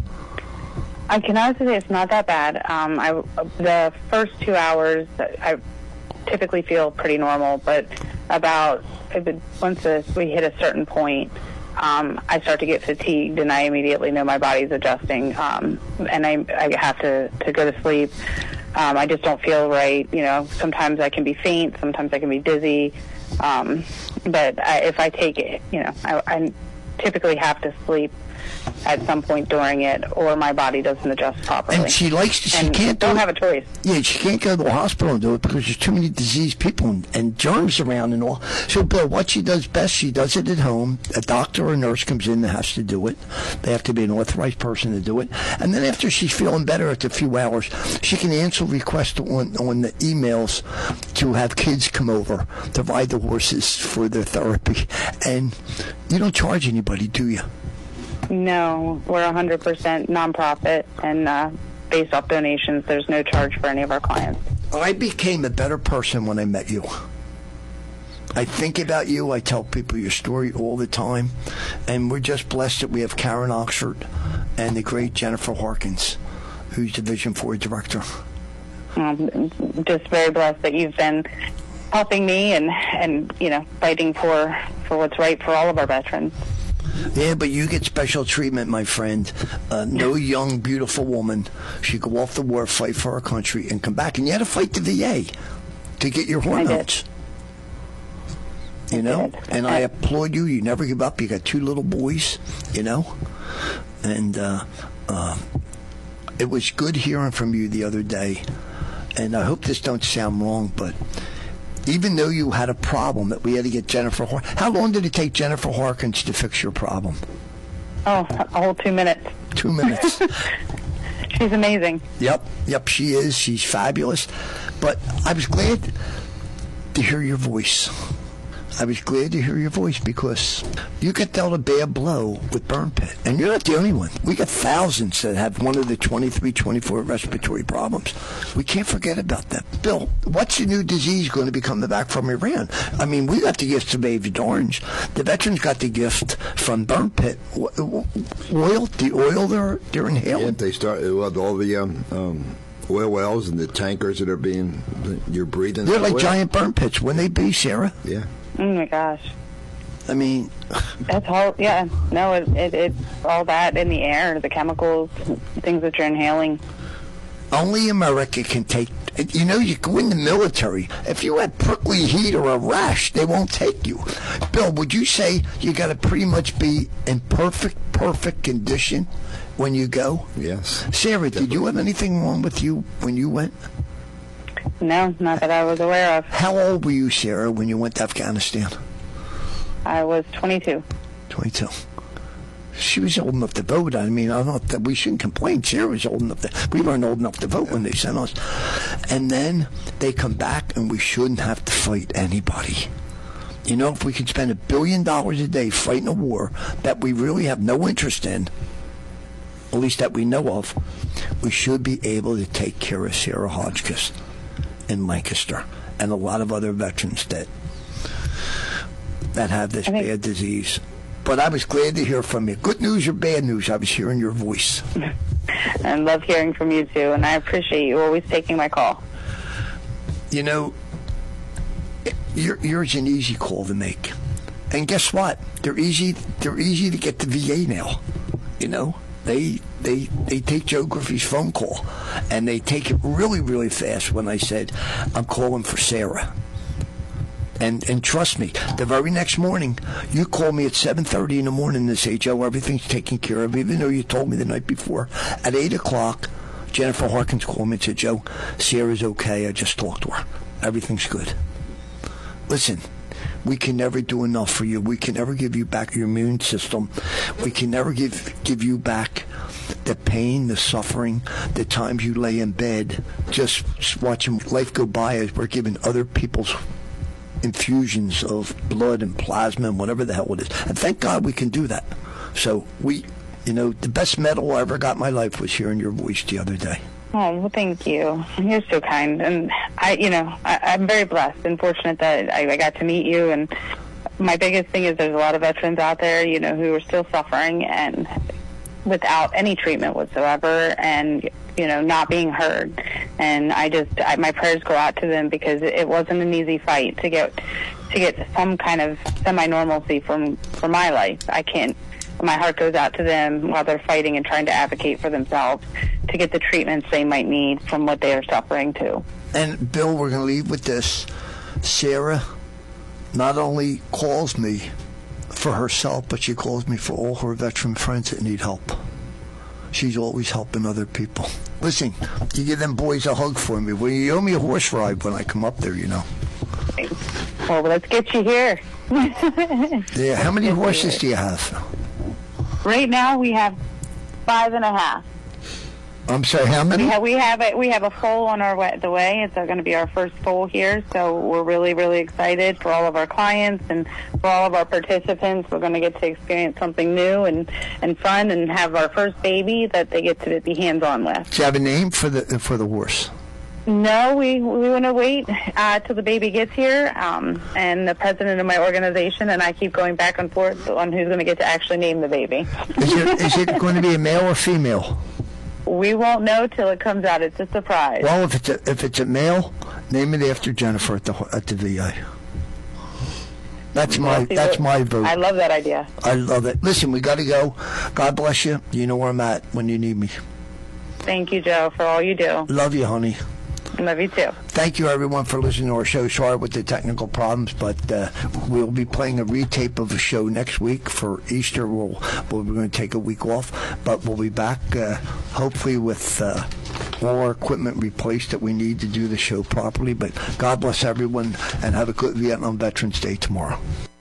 I can honestly say it's not that bad. Um, I, the first two hours, I typically feel pretty normal, but about if it, once the, we hit a certain point, um, I start to get fatigued, and I immediately know my body's adjusting, um, and I, I have to, to go to sleep. Um, I just don't feel right. You know, sometimes I can be faint, sometimes I can be dizzy, um, but I, if I take it, you know, I, I typically have to sleep at some point during it, or my body doesn't adjust properly. And she likes to, she And can't do don't it. have a choice. Yeah, she can't go to the hospital and do it because there's too many diseased people and, and germs around and all. So, Bill, what she does best, she does it at home. A doctor or a nurse comes in that has to do it. They have to be an authorized person to do it. And then after she's feeling better after a few hours, she can answer requests on, on the emails to have kids come over to ride the horses for their therapy. And you don't charge anybody, do you? No, we're one hundred percent nonprofit, and uh, based off donations, there's no charge for any of our clients. I became a better person when I met you. I think about you. I tell people your story all the time. And we're just blessed that we have Karen Oxford and the great Jennifer Harkins, who's Division four director. Um, just very blessed that you've been helping me and, and you know, fighting for, for what's right for all of our veterans. Yeah, but you get special treatment, my friend. Uh, no young, beautiful woman should go off the war, fight for our country, and come back. And you had to fight the V A to get your hormones. You know? And I applaud you. You never give up. You got two little boys, you know? And uh, uh, it was good hearing from you the other day. And I hope this don't sound wrong, but even though you had a problem that we had to get Jennifer Har- how long did it take Jennifer Harkins to fix your problem? Oh, a whole two minutes. Two minutes. She's amazing. Yep, yep, she is. She's fabulous. But I was glad to hear your voice. I was glad to hear your voice because you got dealt a bad blow with burn pit. And you're not the only one. We got thousands that have one of the twenty-three, twenty-four respiratory problems. We can't forget about that. Bill, what's the new disease going to be coming back from Iran? I mean, we got the gift of Agent Orange. The veterans got the gift from burn pit. Oil, the oil they're, they're inhaling. Yeah, they start well, all the um, um, oil wells and the tankers that are being, you're breathing. They're like oil. giant burn pits. Wouldn't they be, Sarah? Yeah. Oh my gosh. I mean, That's all. Yeah, no, it, it, it's all that in the air, the chemicals, things that you're inhaling. only America can take. You know, you go in the military. If you have prickly heat or a rash, they won't take you. Bill, would you say you got to pretty much be in perfect, perfect condition when you go? Yes. Sarah, did you have anything wrong with you when you went? No, not that I was aware of. How old were you, Sarah, when you went to Afghanistan? I was twenty-two. twenty-two. She was old enough to vote. I mean, I don't that we shouldn't complain. Sarah was old enough to. We weren't old enough to vote when they sent us. And then they come back, and we shouldn't have to fight anybody. You know, if we could spend a billion dollars a day fighting a war that we really have no interest in, at least that we know of, we should be able to take care of Sarah Hodgkiss in Lancaster and a lot of other veterans that that have this bad disease. But I was glad to hear from you. Good news or bad news, I was hearing your voice. I love hearing from you, too, and I appreciate you always taking my call. You know, you're, yours an easy call to make. And guess what? They're easy They're easy to get to V A now. You know? They they they take Joe Griffey's phone call, and they take it really, really fast when I said, I'm calling for Sarah. And and trust me, the very next morning, you call me at seven thirty in the morning to say, Joe, everything's taken care of, even though you told me the night before. At eight o'clock, Jennifer Harkins called me and said, Joe, Sarah's okay. I just talked to her. Everything's good. Listen, we can never do enough for you. We can never give you back your immune system. We can never give give you back the pain, the suffering, the times you lay in bed just watching life go by as we're giving other people's infusions of blood and plasma and whatever the hell it is. And thank God we can do that. So we, you know, the best medal I ever got in my life was hearing your voice the other day. Oh, well, thank you. You're so kind. And, I, you know, I, I'm very blessed and fortunate that I, I got to meet you. And my biggest thing is there's a lot of veterans out there, you know, who are still suffering and without any treatment whatsoever and, you know, not being heard. And I just, I, my prayers go out to them because it, it wasn't an easy fight to get to get some kind of semi-normalcy from, from my life. I can't. My heart goes out to them while they're fighting and trying to advocate for themselves to get the treatments they might need from what they are suffering to. And, Bill, we're going to leave with this. Sarah not only calls me for herself, but she calls me for all her veteran friends that need help. She's always helping other people. Listen, you give them boys a hug for me. Well, you owe me a horse ride when I come up there, you know. Well, let's get you here. Yeah, how many horses do you have? Right now we have five and a half. I'm sorry, how many? We have we have a, we have a foal on our way, the way. It's going to be our first foal here, so we're really really excited for all of our clients and for all of our participants. We're going to get to experience something new and, and fun, and have our first baby that they get to be hands on with. Do you have a name for the for the horse? No, we we want to wait uh, till the baby gets here, um, and the president of my organization and I keep going back and forth on who's going to get to actually name the baby. Is it is it going to be a male or female? We won't know till it comes out. It's a surprise. Well, if it's a, if it's a male, name it after Jennifer at the at the V A. That's my that's my vote. I love that idea. I love it. Listen, we got to go. God bless you. You know where I'm at when you need me. Thank you, Joe, for all you do. Love you, honey. Love you too. Thank you, everyone, for listening to our show. Sorry with the technical problems, but uh, we'll be playing a retape of a show next week for Easter. We'll, we're going to take a week off, but we'll be back uh, hopefully with uh, all our equipment replaced that we need to do the show properly. But God bless everyone, and have a good Vietnam Veterans Day tomorrow.